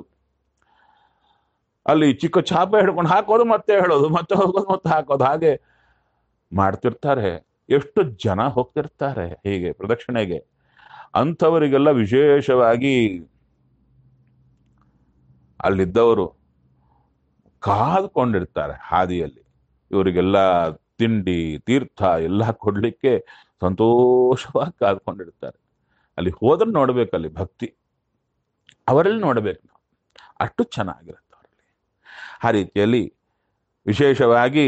ಅಲ್ಲಿ ಚಿಕ್ಕ ಚಾಪೆ ಹಿಡ್ಕೊಂಡು ಹಾಕೋದು, ಮತ್ತೆ ಹೇಳೋದು, ಮತ್ತೆ ಹೋಗೋದು, ಮತ್ತೆ ಹಾಕೋದು, ಹಾಗೆ ಮಾಡ್ತಿರ್ತಾರೆ. ಎಷ್ಟು ಜನ ಹೋಗ್ತಿರ್ತಾರೆ ಹೀಗೆ ಪ್ರದಕ್ಷಿಣೆಗೆ. ಅಂಥವರಿಗೆಲ್ಲ ವಿಶೇಷವಾಗಿ ಅಲ್ಲಿದ್ದವರು ಕಾದ್ಕೊಂಡಿರ್ತಾರೆ ಹಾದಿಯಲ್ಲಿ. ಇವರಿಗೆಲ್ಲ ತಿಂಡಿ ತೀರ್ಥ ಎಲ್ಲ ಕೊಡ್ಲಿಕ್ಕೆ ಸಂತೋಷವಾಗಿ ಕಾದ್ಕೊಂಡಿರ್ತಾರೆ. ಅಲ್ಲಿ ಹೋದ್ರೆ ನೋಡ್ಬೇಕಲ್ಲಿ ಭಕ್ತಿ, ಅವರಲ್ಲಿ ನೋಡ್ಬೇಕು ನಾವು, ಅಷ್ಟು ಚೆನ್ನಾಗಿರುತ್ತೆ ಅವರಲ್ಲಿ. ಆ ರೀತಿಯಲ್ಲಿ ವಿಶೇಷವಾಗಿ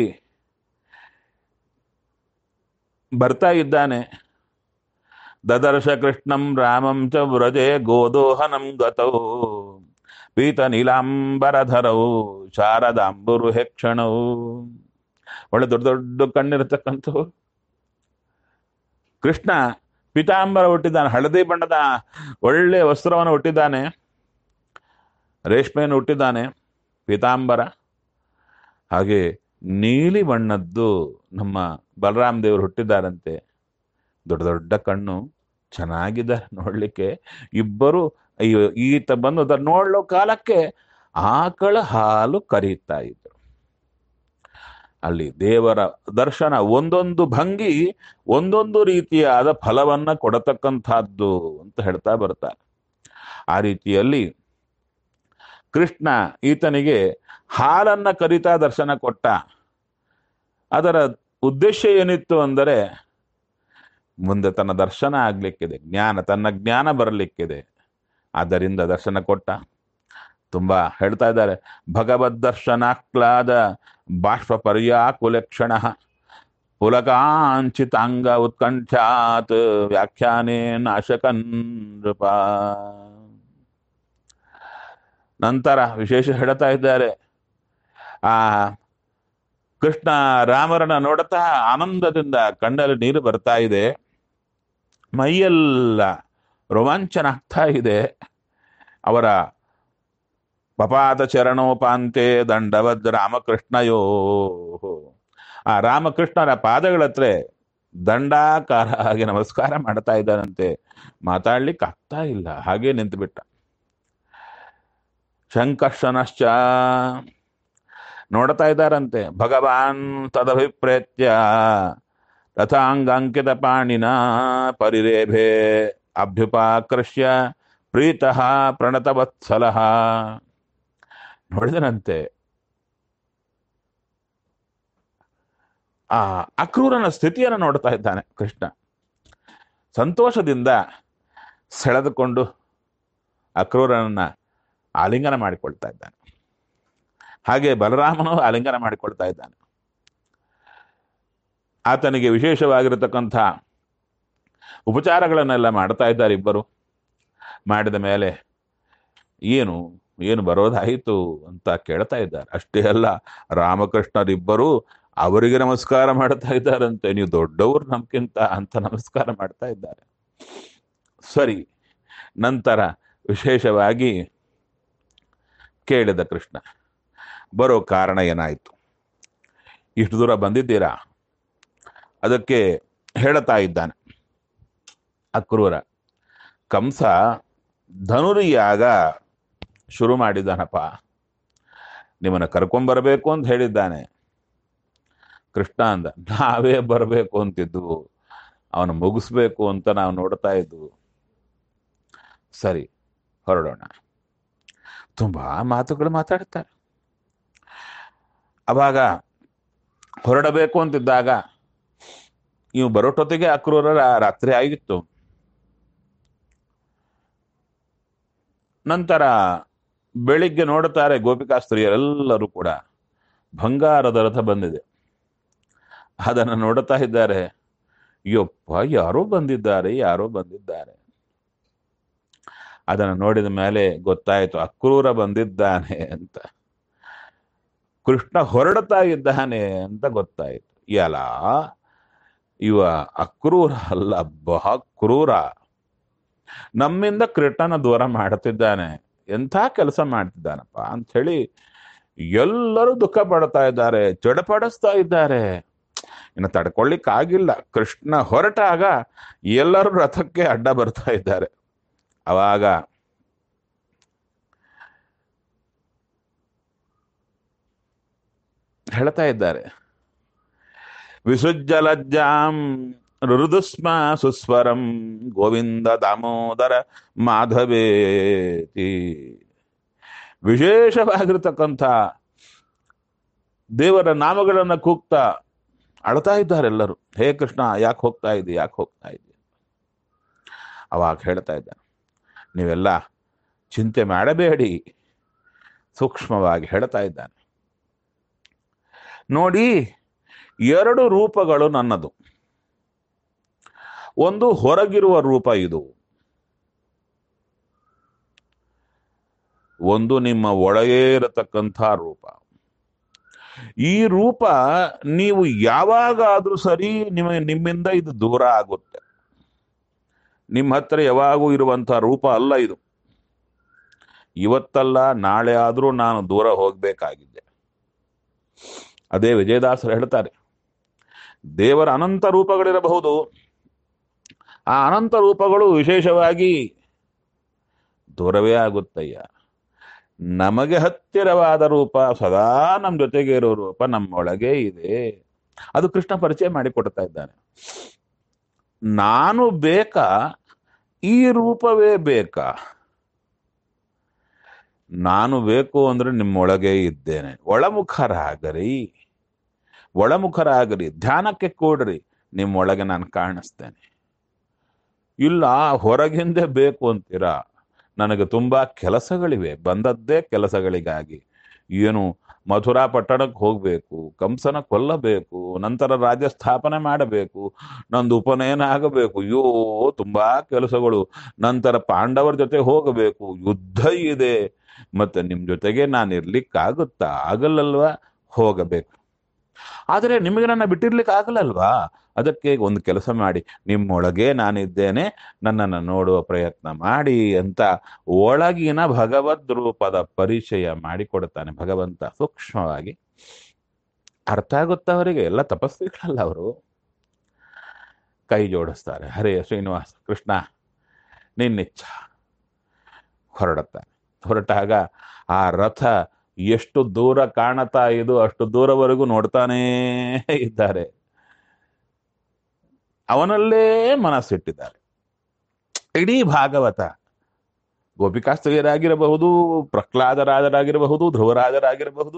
ಬರ್ತಾ ಇದ್ದಾನೆ. ದದರ್ಶ ಕೃಷ್ಣಂ ರಾಮಂ ಚ ವ್ರಜೆ ಗೋದೋಹನಂ ಗತೌ ಪೀತ ನೀಲಾಂಬರಧರವು ಶಾರದಾಂಬುರು ಹೆಕ್ಷಣವು. ಒಳ್ಳೆ ದೊಡ್ಡ ದೊಡ್ಡ ಕಣ್ಣಿರತಕ್ಕಂಥವು. ಕೃಷ್ಣ ಪೀತಾಂಬರ ಹುಟ್ಟಿದ್ದಾನೆ, ಹಳದಿ ಬಣ್ಣದ ಒಳ್ಳೆ ವಸ್ತ್ರವನ್ನು ಹುಟ್ಟಿದ್ದಾನೆ, ರೇಷ್ಮೆಯನ್ನು ಹುಟ್ಟಿದ್ದಾನೆ, ಪೀತಾಂಬರ. ಹಾಗೆ ನೀಲಿ ಬಣ್ಣದ್ದು ನಮ್ಮ ಬಲರಾಮ ದೇವರು ಹುಟ್ಟಿದ್ದಾರಂತೆ. ದೊಡ್ಡ ದೊಡ್ಡ ಕಣ್ಣು, ಚೆನ್ನಾಗಿದ್ದಾರೆ ನೋಡ್ಲಿಕ್ಕೆ. ಇಬ್ಬರು ಈತ ಬಂದು ಅದನ್ನು ನೋಡ್ಲೋ ಕಾಲಕ್ಕೆ ಆಕಳ ಹಾಲು ಕರೀತಾ ಇದ್ರು. ಅಲ್ಲಿ ದೇವರ ದರ್ಶನ ಒಂದೊಂದು ಭಂಗಿ ಒಂದೊಂದು ರೀತಿಯಾದ ಫಲವನ್ನ ಕೊಡತಕ್ಕಂಥದ್ದು ಅಂತ ಹೇಳ್ತಾ ಬರ್ತಾರೆ. ಆ ರೀತಿಯಲ್ಲಿ ಕೃಷ್ಣ ಈತನಿಗೆ ಹಾಲನ್ನ ಕರಿತಾ ದರ್ಶನ ಕೊಟ್ಟ. ಅದರ ಉದ್ದೇಶ ಏನಿತ್ತು ಅಂದರೆ ಮುಂದೆ ತನ್ನ ದರ್ಶನ ಆಗ್ಲಿಕ್ಕಿದೆ, ತನ್ನ ಜ್ಞಾನ ಬರಲಿಕ್ಕಿದೆ. ಆದ್ದರಿಂದ ದರ್ಶನ ಕೊಟ್ಟ. ತುಂಬಾ ಹೇಳ್ತಾ ಇದ್ದಾರೆ, ಭಗವದ್ ದರ್ಶನಾಕ್ಲಾದ ಬಾಷ್ಪ ಪರ್ಯಾಕುಲಕ್ಷಣ ಪುಲಕಾಂಚಿತಾಂಗ ಉತ್ಕಂಠಾತ್ ವ್ಯಾಖ್ಯಾನೇ ನಾಶಕನ್ ನೃಪ. ನಂತರ ವಿಶೇಷ ಹೇಳ್ತಾ ಇದ್ದಾರೆ, ಆ ಕೃಷ್ಣ ರಾಮರನ್ನ ನೋಡುತ್ತಾ ಆನಂದದಿಂದ ಕಣ್ಣಲ್ಲಿ ನೀರು ಬರ್ತಾ ಇದೆ, ಮೈಯೆಲ್ಲ ರೋಮಾಂಚನ ಆಗ್ತಾ ಇದೆ. ಅವರ ಪಪಾತ ಚರಣೋಪಾಂತೆ ದಂಡವದ್ ರಾಮಕೃಷ್ಣಯೋ. ಆ ರಾಮಕೃಷ್ಣರ ಪಾದಗಳ ಹತ್ರ ದಂಡಾಕಾರ ಹಾಗೆ ನಮಸ್ಕಾರ ಮಾಡ್ತಾ ಇದ್ದಾನಂತೆ. ಮಾತಾಡ್ಲಿಕ್ಕೆ ಆಗ್ತಾ ಇಲ್ಲ, ಹಾಗೆ ನಿಂತು ಬಿಟ್ಟ. ಶಂಕರ್ಷನಶ್ಚ ನೋಡ್ತಾ ಇದ್ದಾರಂತೆ. ಭಗವಾನ್ ತದಭಿಪ್ರೇತ್ಯ ರಥಾಂಗಾಂಕಿತ ಪಾಣಿನ ಪರಿರೇಭೆ ಅಭ್ಯುಪಾಕೃಷ್ಯ ಪ್ರೀತಃ ಪ್ರಣತವತ್ಸಲಃ. ನೋಡಿದನಂತೆ ಆ ಅಕ್ರೂರನ ಸ್ಥಿತಿಯನ್ನು ನೋಡ್ತಾ ಇದ್ದಾನೆ ಕೃಷ್ಣ. ಸಂತೋಷದಿಂದ ಸೆಳೆದುಕೊಂಡು ಅಕ್ರೂರನನ್ನ ಆಲಿಂಗನ ಮಾಡಿಕೊಳ್ತಾ ಇದ್ದಾನೆ. ಹಾಗೆ ಬಲರಾಮನು ಆಲಿಂಗನ ಮಾಡಿಕೊಳ್ತಾ ಇದ್ದಾನೆ. ಆತನಿಗೆ ವಿಶೇಷವಾಗಿರತಕ್ಕಂಥ ಉಪಚಾರಗಳನ್ನೆಲ್ಲ ಮಾಡ್ತಾ ಇದ್ದಾರೆ ಇಬ್ಬರು. ಮಾಡಿದ ಮೇಲೆ ಏನು ಏನು ಬರೋದಾಯಿತು ಅಂತ ಕೇಳ್ತಾ ಇದ್ದಾರೆ. ಅಷ್ಟೇ ಅಲ್ಲ, ರಾಮಕೃಷ್ಣರಿಬ್ಬರು ಅವರಿಗೆ ನಮಸ್ಕಾರ ಮಾಡ್ತಾ ಇದ್ದಾರಂತೆ. ನೀವು ದೊಡ್ಡವರು ನಮ್ಗಿಂತ ಅಂತ ನಮಸ್ಕಾರ ಮಾಡ್ತಾ ಇದ್ದಾರೆ. ಸರಿ, ನಂತರ ವಿಶೇಷವಾಗಿ ಕೇಳಿದ ಕೃಷ್ಣ, ಬರೋ ಕಾರಣ ಏನಾಯಿತು, ಇಷ್ಟು ದೂರ ಬಂದಿದ್ದೀರಾ? ಅದಕ್ಕೆ ಹೇಳ್ತಾ ಇದ್ದಾನೆ ಅಕ್ರೂರ. ಕಂಸ ಧನುರ್ಯಾಗ ಶುರು ಮಾಡಿದ್ದಾನಪ್ಪ, ನಿಮ್ಮನ್ನ ಕರ್ಕೊಂಬರ್ಬೇಕು ಅಂತ ಹೇಳಿದ್ದಾನೆ. ಕೃಷ್ಣ ಅಂದ, ನಾವೇ ಬರಬೇಕು ಅಂತಿದ್ವು, ಅವನು ಮುಗಿಸ್ಬೇಕು ಅಂತ ನಾವು ನೋಡ್ತಾ ಇದ್ವು. ಸರಿ, ಹೊರಡೋಣ. ತುಂಬಾ ಮಾತುಗಳು ಮಾತಾಡ್ತಾರೆ. ಅವಾಗ ಹೊರಡಬೇಕು ಅಂತಿದ್ದಾಗ ಇವು ಬರೋಟೊತ್ತಿಗೆ ಅಕ್ರೂರ ರಾತ್ರಿ ಆಗಿತ್ತು. ನಂತರ ಬೆಳಿಗ್ಗೆ ನೋಡುತ್ತಾರೆ ಗೋಪಿಕಾಸ್ತ್ರೀಯರೆಲ್ಲರೂ ಕೂಡ ಬಂಗಾರದ ರಥ ಬಂದಿದೆ. ಅದನ್ನು ನೋಡುತ್ತಾ ಇದ್ದಾರೆ. ಯಪ್ಪ, ಯಾರೋ ಬಂದಿದ್ದಾರೆ, ಯಾರೋ ಬಂದಿದ್ದಾರೆ. ಅದನ್ನು ನೋಡಿದ ಮೇಲೆ ಗೊತ್ತಾಯಿತು ಅಕ್ರೂರ ಬಂದಿದ್ದಾನೆ ಅಂತ. ಕೃಷ್ಣ ಹೊರಡ್ತಾ ಇದ್ದಾನೆ ಅಂತ ಗೊತ್ತಾಯಿತು. ಎಲ್ಲ ಇವ ಅಕ್ರೂರ ಅಲ್ಲ, ಬಹ ಕ್ರೂರ. ನಮ್ಮಿಂದ ಕೃಷ್ಣನ ದೂರ ಮಾಡುತ್ತಿದ್ದಾನೆ. ಎಂಥ ಕೆಲಸ ಮಾಡ್ತಿದ್ದಾನಪ್ಪ ಅಂಥೇಳಿ ಎಲ್ಲರೂ ದುಃಖ ಪಡ್ತಾ ಇದ್ದಾರೆ, ಚಡಪಡಿಸ್ತಾ ಇದ್ದಾರೆ. ಇನ್ನು ತಡ್ಕೊಳ್ಳಿಕ್ಕಾಗಿಲ್ಲ. ಕೃಷ್ಣ ಹೊರಟಾಗ ಎಲ್ಲರೂ ರಥಕ್ಕೆ ಅಡ್ಡ ಬರ್ತಾ ಇದ್ದಾರೆ. ಅವಾಗ ಹೇಳ್ತಾ ಇದ್ದಾರೆ, ವಿಸೃಜ್ಯ ಲಜ್ಜಾಂ ರುದುಸ್ಮ ಸುಸ್ವರಂ ಗೋವಿಂದ ದಾಮೋದರ ಮಾಧವೇತಿ. ವಿಶೇಷವಾಗಿರ್ತಕ್ಕಂಥ ದೇವರ ನಾಮಗಳನ್ನು ಕೂಗ್ತಾ ಅಳ್ತಾ ಇದ್ದಾರೆ ಎಲ್ಲರೂ. ಹೇ ಕೃಷ್ಣ, ಯಾಕೆ ಹೋಗ್ತಾ ಇದ್ದಿ, ಯಾಕೆ ಹೋಗ್ತಾ ಇದ್ದಿ? ಅವಾಗ ಹೇಳ್ತಾ ಇದ್ದಾನೆ, ನೀವೆಲ್ಲ ಚಿಂತೆ ಮಾಡಬೇಡಿ. ಸೂಕ್ಷ್ಮವಾಗಿ ಹೇಳ್ತಾ ಇದ್ದಾನೆ, ನೋಡಿ, ಎರಡು ರೂಪಗಳು ನನ್ನದು. ಒಂದು ಹೊರಗಿರುವ ರೂಪ ಇದು, ಒಂದು ನಿಮ್ಮ ಒಳಗೇ ಇರತಕ್ಕಂಥ ರೂಪ. ಈ ರೂಪ ನೀವು ಯಾವಾಗಾದ್ರೂ ಸರಿ ನಿಮ್ಮಿಂದ ಇದು ದೂರ ಆಗುತ್ತೆ. ನಿಮ್ಮ ಹತ್ರ ಯಾವಾಗೂ ಇರುವಂಥ ರೂಪ ಅಲ್ಲ ಇದು. ಇವತ್ತಲ್ಲ ನಾಳೆ ಆದರೂ ನಾನು ದೂರ ಹೋಗ್ಬೇಕಾಗಿದ್ದೆ. ಅದೇ ವಿಜಯದಾಸರು ಹೇಳ್ತಾರೆ, ದೇವರ ಅನಂತ ರೂಪಗಳಿರಬಹುದು. ಆ ಅನಂತ ರೂಪಗಳು ವಿಶೇಷವಾಗಿ ದೂರವೇ ಆಗುತ್ತಯ್ಯ. ನಮಗೆ ಹತ್ತಿರವಾದ ರೂಪ, ಸದಾ ನಮ್ಮ ಜೊತೆಗೆ ಇರೋ ರೂಪ ನಮ್ಮೊಳಗೆ ಇದೆ. ಅದು ಕೃಷ್ಣ ಪರಿಚಯ ಮಾಡಿಕೊಡ್ತಾ ಇದ್ದಾನೆ. ನಾನು ಬೇಕಾ, ಈ ರೂಪವೇ ಬೇಕಾ? ನಾನು ಬೇಕು ಅಂದ್ರೆ ನಿಮ್ಮೊಳಗೆ ಇದ್ದೇನೆ. ಒಳಮುಖರಾಗರಿ, ಧ್ಯಾನಕ್ಕೆ ಕೂಡ್ರಿ, ನಿಮ್ಮೊಳಗೆ ನಾನು ಕಾಣಿಸ್ತೇನೆ. ಇಲ್ಲ ಹೊರಗಿಂದೆ ಬೇಕು ಅಂತೀರಾ? ನನಗೆ ತುಂಬಾ ಕೆಲಸಗಳಿವೆ, ಬಂದದ್ದೇ ಕೆಲಸಗಳಿಗಾಗಿ. ಏನು ಮಥುರಾ ಪಟ್ಟಣಕ್ಕೆ ಹೋಗಬೇಕು, ಕಂಸನ ಕೊಲ್ಲಬೇಕು, ನಂತರ ರಾಜ್ಯ ಸ್ಥಾಪನೆ ಮಾಡಬೇಕು, ನಂದು ಉಪನಯನ ಆಗಬೇಕು, ಅಯ್ಯೋ ತುಂಬಾ ಕೆಲಸಗಳು. ನಂತರ ಪಾಂಡವರ ಜೊತೆ ಹೋಗಬೇಕು, ಯುದ್ಧ ಇದೆ. ಮತ್ತೆ ನಿಮ್ ಜೊತೆಗೆ ನಾನು ಇರ್ಲಿಕ್ಕಾಗುತ್ತಾ? ಆಗಲ್ಲಲ್ವಾ? ಹೋಗಬೇಕು. ಆದರೆ ನಿಮಗೆ ನನ್ನ ಬಿಟ್ಟಿರ್ಲಿಕ್ಕೆ ಆಗಲ್ಲಲ್ವಾ? ಅದಕ್ಕೆ ಒಂದು ಕೆಲಸ ಮಾಡಿ, ನಿಮ್ಮೊಳಗೆ ನಾನಿದ್ದೇನೆ, ನನ್ನನ್ನು ನೋಡುವ ಪ್ರಯತ್ನ ಮಾಡಿ ಅಂತ ಒಳಗಿನ ಭಗವದ್ ರೂಪದ ಪರಿಚಯ ಮಾಡಿಕೊಡ್ತಾನೆ ಭಗವಂತ. ಸೂಕ್ಷ್ಮವಾಗಿ ಅರ್ಥ ಆಗುತ್ತ ಅವರಿಗೆ. ಎಲ್ಲ ತಪಸ್ವಿಗಳಲ್ಲ ಅವರು. ಕೈ ಜೋಡಿಸ್ತಾರೆ, ಹರೇ ಶ್ರೀನಿವಾಸ ಕೃಷ್ಣ ನಿನ್ನಿಚ್ಛ. ಹೊರಡುತ್ತಾನೆ. ಹೊರಟಾಗ ಆ ರಥ ಎಷ್ಟು ದೂರ ಕಾಣತಾ ಇದು ಅಷ್ಟು ದೂರವರೆಗೂ ನೋಡ್ತಾನೇ ಇದ್ದಾರೆ. ಅವನಲ್ಲೇ ಮನಸ್ಸಿಟ್ಟಿದ್ದಾರೆ. ಇಡೀ ಭಾಗವತ ಗೋಪಿಕಾಸ್ತ್ರೀಯರಾಗಿರಬಹುದು, ಪ್ರಹ್ಲಾದರಾಜರಾಗಿರಬಹುದು, ಧ್ರುವರಾಜರಾಗಿರಬಹುದು,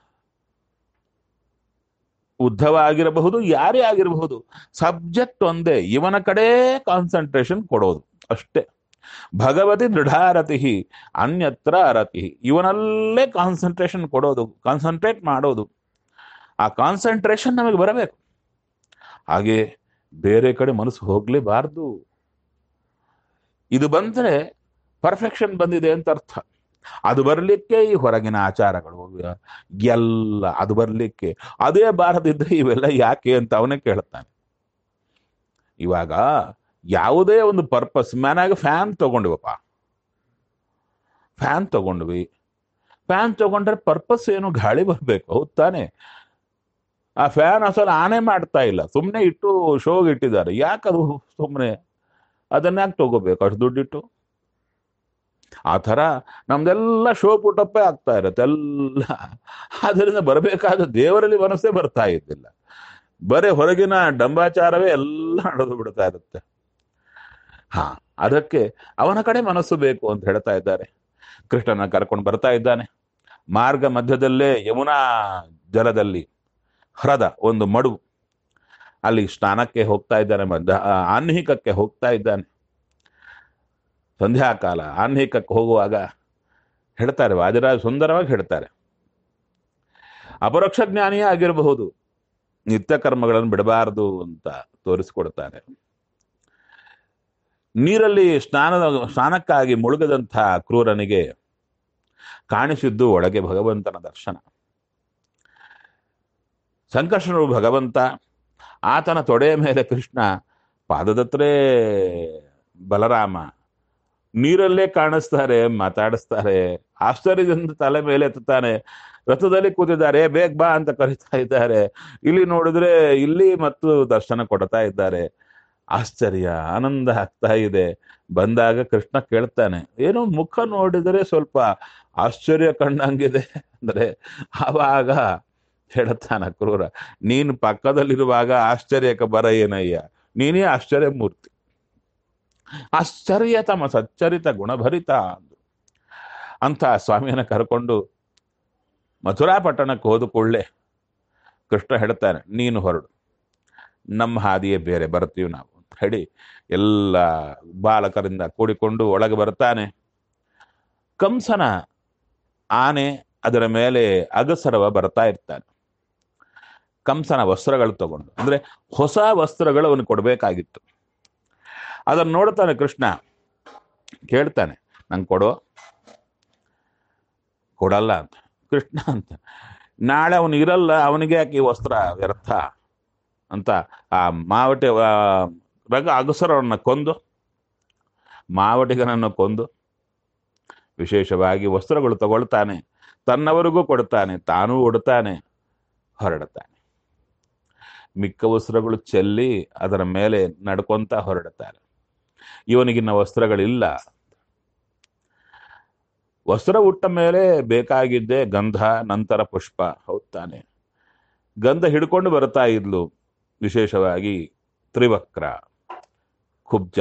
ಉದ್ಧವ ಆಗಿರಬಹುದು, ಯಾರೇ ಆಗಿರಬಹುದು, ಸಬ್ಜೆಕ್ಟ್ ಒಂದೇ. ಇವನ ಕಡೆ ಕಾನ್ಸಂಟ್ರೇಷನ್ ಕೊಡೋದು ಅಷ್ಟೇ. ಭಗವತಿ ದೃಢಾರತಿ ಅನ್ಯತ್ರ ಅರತಿ. ಇವನಲ್ಲೇ ಕಾನ್ಸಂಟ್ರೇಷನ್ ಕೊಡೋದು, ಕಾನ್ಸಂಟ್ರೇಟ್ ಮಾಡೋದು. ಆ ಕಾನ್ಸಂಟ್ರೇಷನ್ ನಮಗೆ ಬರಬೇಕು. ಹಾಗೆ ಬೇರೆ ಕಡೆ ಮನಸ್ಸು ಹೋಗ್ಲೇಬಾರ್ದು. ಇದು ಬಂದ್ರೆ ಪರ್ಫೆಕ್ಷನ್ ಬಂದಿದೆ ಅಂತ ಅರ್ಥ. ಅದು ಬರಲಿಕ್ಕೆ ಈ ಹೊರಗಿನ ಆಚಾರಗಳು ಎಲ್ಲ ಅದು ಬರಲಿಕ್ಕೆ. ಅದೇ ಬಾರದಿದ್ರೆ ಇವೆಲ್ಲ ಯಾಕೆ ಅಂತ ಅವನೇ ಕೇಳ್ತಾನೆ. ಇವಾಗ ಯಾವುದೇ ಒಂದು ಪರ್ಪಸ್, ಮನೆಯಾಗ ಫ್ಯಾನ್ ತಗೊಂಡ್ವಪ್ಪ, ಫ್ಯಾನ್ ತಗೊಂಡ್ರೆ ಪರ್ಪಸ್ ಏನು? ಗಾಳಿ ಬರ್ಬೇಕು, ಹೌದ್ ತಾನೆ? ಆ ಫ್ಯಾನ್ ಅಸಲು ಆನೆ ಮಾಡ್ತಾ ಇಲ್ಲ, ಸುಮ್ಮನೆ ಇಟ್ಟು ಶೋಗೆ ಇಟ್ಟಿದ್ದಾರೆ. ಯಾಕದು ಸುಮ್ಮನೆ? ಅದನ್ನ ಯಾಕೆ ತಗೋಬೇಕು ಅಷ್ಟು ದುಡ್ಡಿಟ್ಟು? ಆ ಥರ ನಮ್ದೆಲ್ಲ ಶೋ ಪುಟಪ್ಪೇ ಆಗ್ತಾ ಇರುತ್ತೆ ಎಲ್ಲ. ಅದರಿಂದ ಬರಬೇಕಾದ ದೇವರಲ್ಲಿ ಮನಸ್ಸೇ ಬರ್ತಾ ಇದ್ದಿಲ್ಲ. ಬರೀ ಹೊರಗಿನ ಡಂಬಾಚಾರವೇ ಎಲ್ಲ ನಡೆದು ಬಿಡ್ತಾ ಇರುತ್ತೆ. ಹಾ, ಅದಕ್ಕೆ ಅವನ ಕಡೆ ಮನಸ್ಸು ಬೇಕು ಅಂತ ಹೇಳ್ತಾ ಇದ್ದಾರೆ. ಕೃಷ್ಣನ ಕರ್ಕೊಂಡು ಬರ್ತಾ ಇದ್ದಾನೆ. ಮಾರ್ಗ ಮಧ್ಯದಲ್ಲೇ ಯಮುನಾ ಜಲದಲ್ಲಿ ಹ್ರದ ಒಂದು ಮಡು, ಅಲ್ಲಿ ಸ್ನಾನಕ್ಕೆ ಹೋಗ್ತಾ ಇದ್ದಾನೆ, ಆಹ್ನಿಕಕ್ಕೆ ಹೋಗ್ತಾ ಇದ್ದಾನೆ. ಸಂಧ್ಯಾಕಾಲ ಆಹ್ನಿಕಕ್ಕೆ ಹೋಗುವಾಗ ಹೇಳ್ತಾರೆ, ವಾದಿರಾಜ ಸುಂದರವಾಗಿ ಹೇಳ್ತಾರೆ, ಅಪರೋಕ್ಷ ಜ್ಞಾನಿಯೇ ಆಗಿರಬಹುದು, ನಿತ್ಯ ಕರ್ಮಗಳನ್ನು ಬಿಡಬಾರದು ಅಂತ ತೋರಿಸ್ಕೊಡ್ತಾರೆ. ನೀರಲ್ಲಿ ಸ್ನಾನಕ್ಕಾಗಿ ಮುಳುಗದಂಥ ಕ್ರೂರನಿಗೆ ಕಾಣಿಸಿದ್ದು ಒಳಗೆ ಭಗವಂತನ ದರ್ಶನ. ಸಂಕರ್ಷಣರು ಭಗವಂತ, ಆತನ ತೊಡೆಯ ಮೇಲೆ ಕೃಷ್ಣ, ಪಾದದತ್ರೇ ಬಲರಾಮ, ನೀರಲ್ಲೇ ಕಾಣಿಸ್ತಾರೆ, ಮಾತಾಡಿಸ್ತಾರೆ. ಆಶ್ಚರ್ಯದಿಂದ ತಲೆ ಮೇಲೆ ಎತ್ತುತ್ತಾನೆ. ರಥದಲ್ಲಿ ಕೂತಿದ್ದಾರೆ, ಬೇಗ ಬಾ ಅಂತ ಕರೀತಾ ಇದ್ದಾರೆ. ಇಲ್ಲಿ ನೋಡಿದ್ರೆ ಇಲ್ಲಿ ಮತ್ತು ದರ್ಶನ ಕೊಡ್ತಾ ಇದ್ದಾರೆ. ಆಶ್ಚರ್ಯ ಆನಂದ ಆಗ್ತಾ ಇದೆ. ಬಂದಾಗ ಕೃಷ್ಣ ಕೇಳ್ತಾನೆ, ಏನೋ ಮುಖ ನೋಡಿದರೆ ಸ್ವಲ್ಪ ಆಶ್ಚರ್ಯ ಕಂಡಂಗಿದೆ ಅಂದ್ರೆ, ಆವಾಗ ಹೇಳ್ತಾನ ಕ್ರೂರ, ನೀನು ಪಕ್ಕದಲ್ಲಿರುವಾಗ ಆಶ್ಚರ್ಯಕ್ಕೆ ಬರ ಏನಯ್ಯ, ನೀನೇ ಆಶ್ಚರ್ಯ ಮೂರ್ತಿ, ಆಶ್ಚರ್ಯತಮ ಸಚ್ಚರಿತ ಗುಣಭರಿತ ಅಂತ ಸ್ವಾಮಿಯನ್ನ ಕರ್ಕೊಂಡು ಮಥುರಾ ಪಟ್ಟಣಕ್ಕೆ ಹೋದ ಕೂಡಲೇ ಕೃಷ್ಣ ಹೇಳ್ತಾನೆ, ನೀನು ಹೊರಡು, ನಮ್ಮ ಹಾದಿಯೇ ಬೇರೆ, ಬರ್ತೀವಿ ನಾವು ಅಂತ ಹೇಳಿ ಎಲ್ಲ ಬಾಲಕರಿಂದ ಕೂಡಿಕೊಂಡು ಒಳಗೆ ಬರ್ತಾನೆ. ಕಂಸನ ಆನೆ ಅದರ ಮೇಲೆ ಅಗಸರವ ಬರ್ತಾ ಇರ್ತಾನೆ. ಕಂಸನ ವಸ್ತ್ರಗಳು ತಗೊಂಡು, ಅಂದ್ರೆ ಹೊಸ ವಸ್ತ್ರಗಳು ಅವನು ಕೊಡಬೇಕಾಗಿತ್ತು. ಅದನ್ನು ನೋಡ್ತಾನೆ ಕೃಷ್ಣ, ಕೇಳ್ತಾನೆ, ನಂಗೆ ಕೊಡಲ್ಲ ಅಂತ. ಕೃಷ್ಣ ಅಂತ, ನಾಳೆ ಅವನು ಇರಲ್ಲ, ಅವನಿಗೆ ಯಾಕೆ ಈ ವಸ್ತ್ರ ವ್ಯರ್ಥ ಅಂತ ಆ ಅಗಸರವನ್ನ ಕೊಂದು, ಮಾವಟಿಗನನ್ನು ಕೊಂದು ವಿಶೇಷವಾಗಿ ವಸ್ತ್ರಗಳು ತಗೊಳ್ತಾನೆ, ತನ್ನವರಿಗೂ ಕೊಡ್ತಾನೆ, ತಾನೂ ಉಡ್ತಾನೆ, ಹೊರಡ್ತಾನೆ. ಮಿಕ್ಕ ವಸ್ತ್ರಗಳು ಚೆಲ್ಲಿ ಅದರ ಮೇಲೆ ನಡ್ಕೊಂತ ಹೊರಡ್ತಾರೆ. ಇವನಿಗಿನ್ನ ವಸ್ತ್ರಗಳಿಲ್ಲ. ವಸ್ತ್ರ ಉಟ್ಟ ಮೇಲೆ ಬೇಕಾಗಿದ್ದೆ ಗಂಧ, ನಂತರ ಪುಷ್ಪ. ಹೌದಾನೆ, ಗಂಧ ಹಿಡ್ಕೊಂಡು ಬರ್ತಾ ಇದ್ಲು ವಿಶೇಷವಾಗಿ ತ್ರಿವಕ್ರ ಕುಬ್ಜ.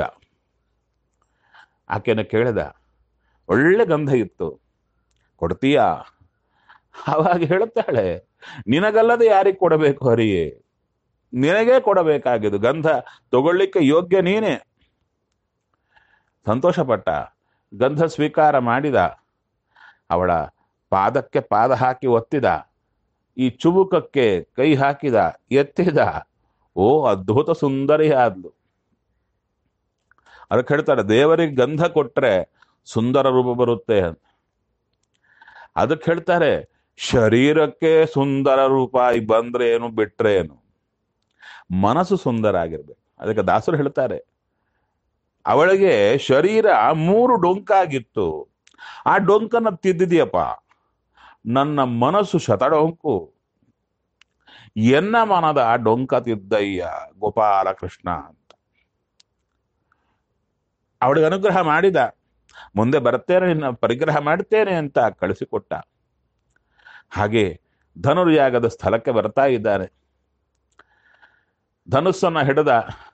ಆಕೆನ ಕೇಳಿದ, ಒಳ್ಳೆ ಗಂಧ ಇತ್ತು, ಕೊಡ್ತೀಯಾ? ಆವಾಗ ಹೇಳ್ತಾಳೆ, ನಿನಗಲ್ಲದೆ ಯಾರಿಗೆ ಕೊಡಬೇಕು ಹರಿಯೇ, ನಿನಗೇ ಕೊಡಬೇಕಾಗಿದ್ದು, ಗಂಧ ತಗೊಳ್ಳಿಕ್ಕೆ ಯೋಗ್ಯ ನೀನೇ. ಸಂತೋಷಪಟ್ಟ, ಗಂಧ ಸ್ವೀಕಾರ ಮಾಡಿದ, ಅವಳ ಪಾದಕ್ಕೆ ಪಾದ ಹಾಕಿ ಒತ್ತಿದ, ಈ ಚುಬುಕಕ್ಕೆ ಕೈ ಹಾಕಿದ, ಎತ್ತಿದ. ಓ ಅದ್ಭುತ ಸುಂದರಿ ಆದ್ಲು. ಅದಕ್ಕೆ ಹೇಳ್ತಾರೆ, ದೇವರಿಗೆ ಗಂಧ ಕೊಟ್ರೆ ಸುಂದರ ರೂಪ ಬರುತ್ತೆ ಅಂತ. ಅದಕ್ಕೆ ಹೇಳ್ತಾರೆ, ಶರೀರಕ್ಕೆ ಸುಂದರ ರೂಪ ಬಂದ್ರೆ ಏನು, ಬಿಟ್ರೆ ಏನು, ಮನಸ್ಸು ಸುಂದರ ಆಗಿರ್ಬೇಕು. ಅದಕ್ಕೆ ದಾಸರು ಹೇಳ್ತಾರೆ, ಅವಳಿಗೆ ಶರೀರ 3 ಡೊಂಕಾಗಿತ್ತು, ಆ ಡೊಂಕನ್ನ ತಿದ್ದಿದೆಯಪ್ಪ, ನನ್ನ ಮನಸ್ಸು ಶತಡೊಂಕು, ಎನ್ನ ಮನದ ಆ ಡೊಂಕ ತಿದ್ದಯ್ಯ ಗೋಪಾಲ ಕೃಷ್ಣ ಅಂತ ಅವಳಿಗೆ ಅನುಗ್ರಹ ಮಾಡಿದ. ಮುಂದೆ ಬರ್ತೇನೆ, ನಿನ್ನ ಪರಿಗ್ರಹ ಮಾಡ್ತೇನೆ ಅಂತ ಕಳಿಸಿಕೊಟ್ಟ. ಹಾಗೆ ಧನುರ್ಯಾಗದ ಸ್ಥಳಕ್ಕೆ ಬರ್ತಾ ಇದ್ದಾನೆ. ಧನುಸ್ಸನ್ನ ಹಿಡಿದ,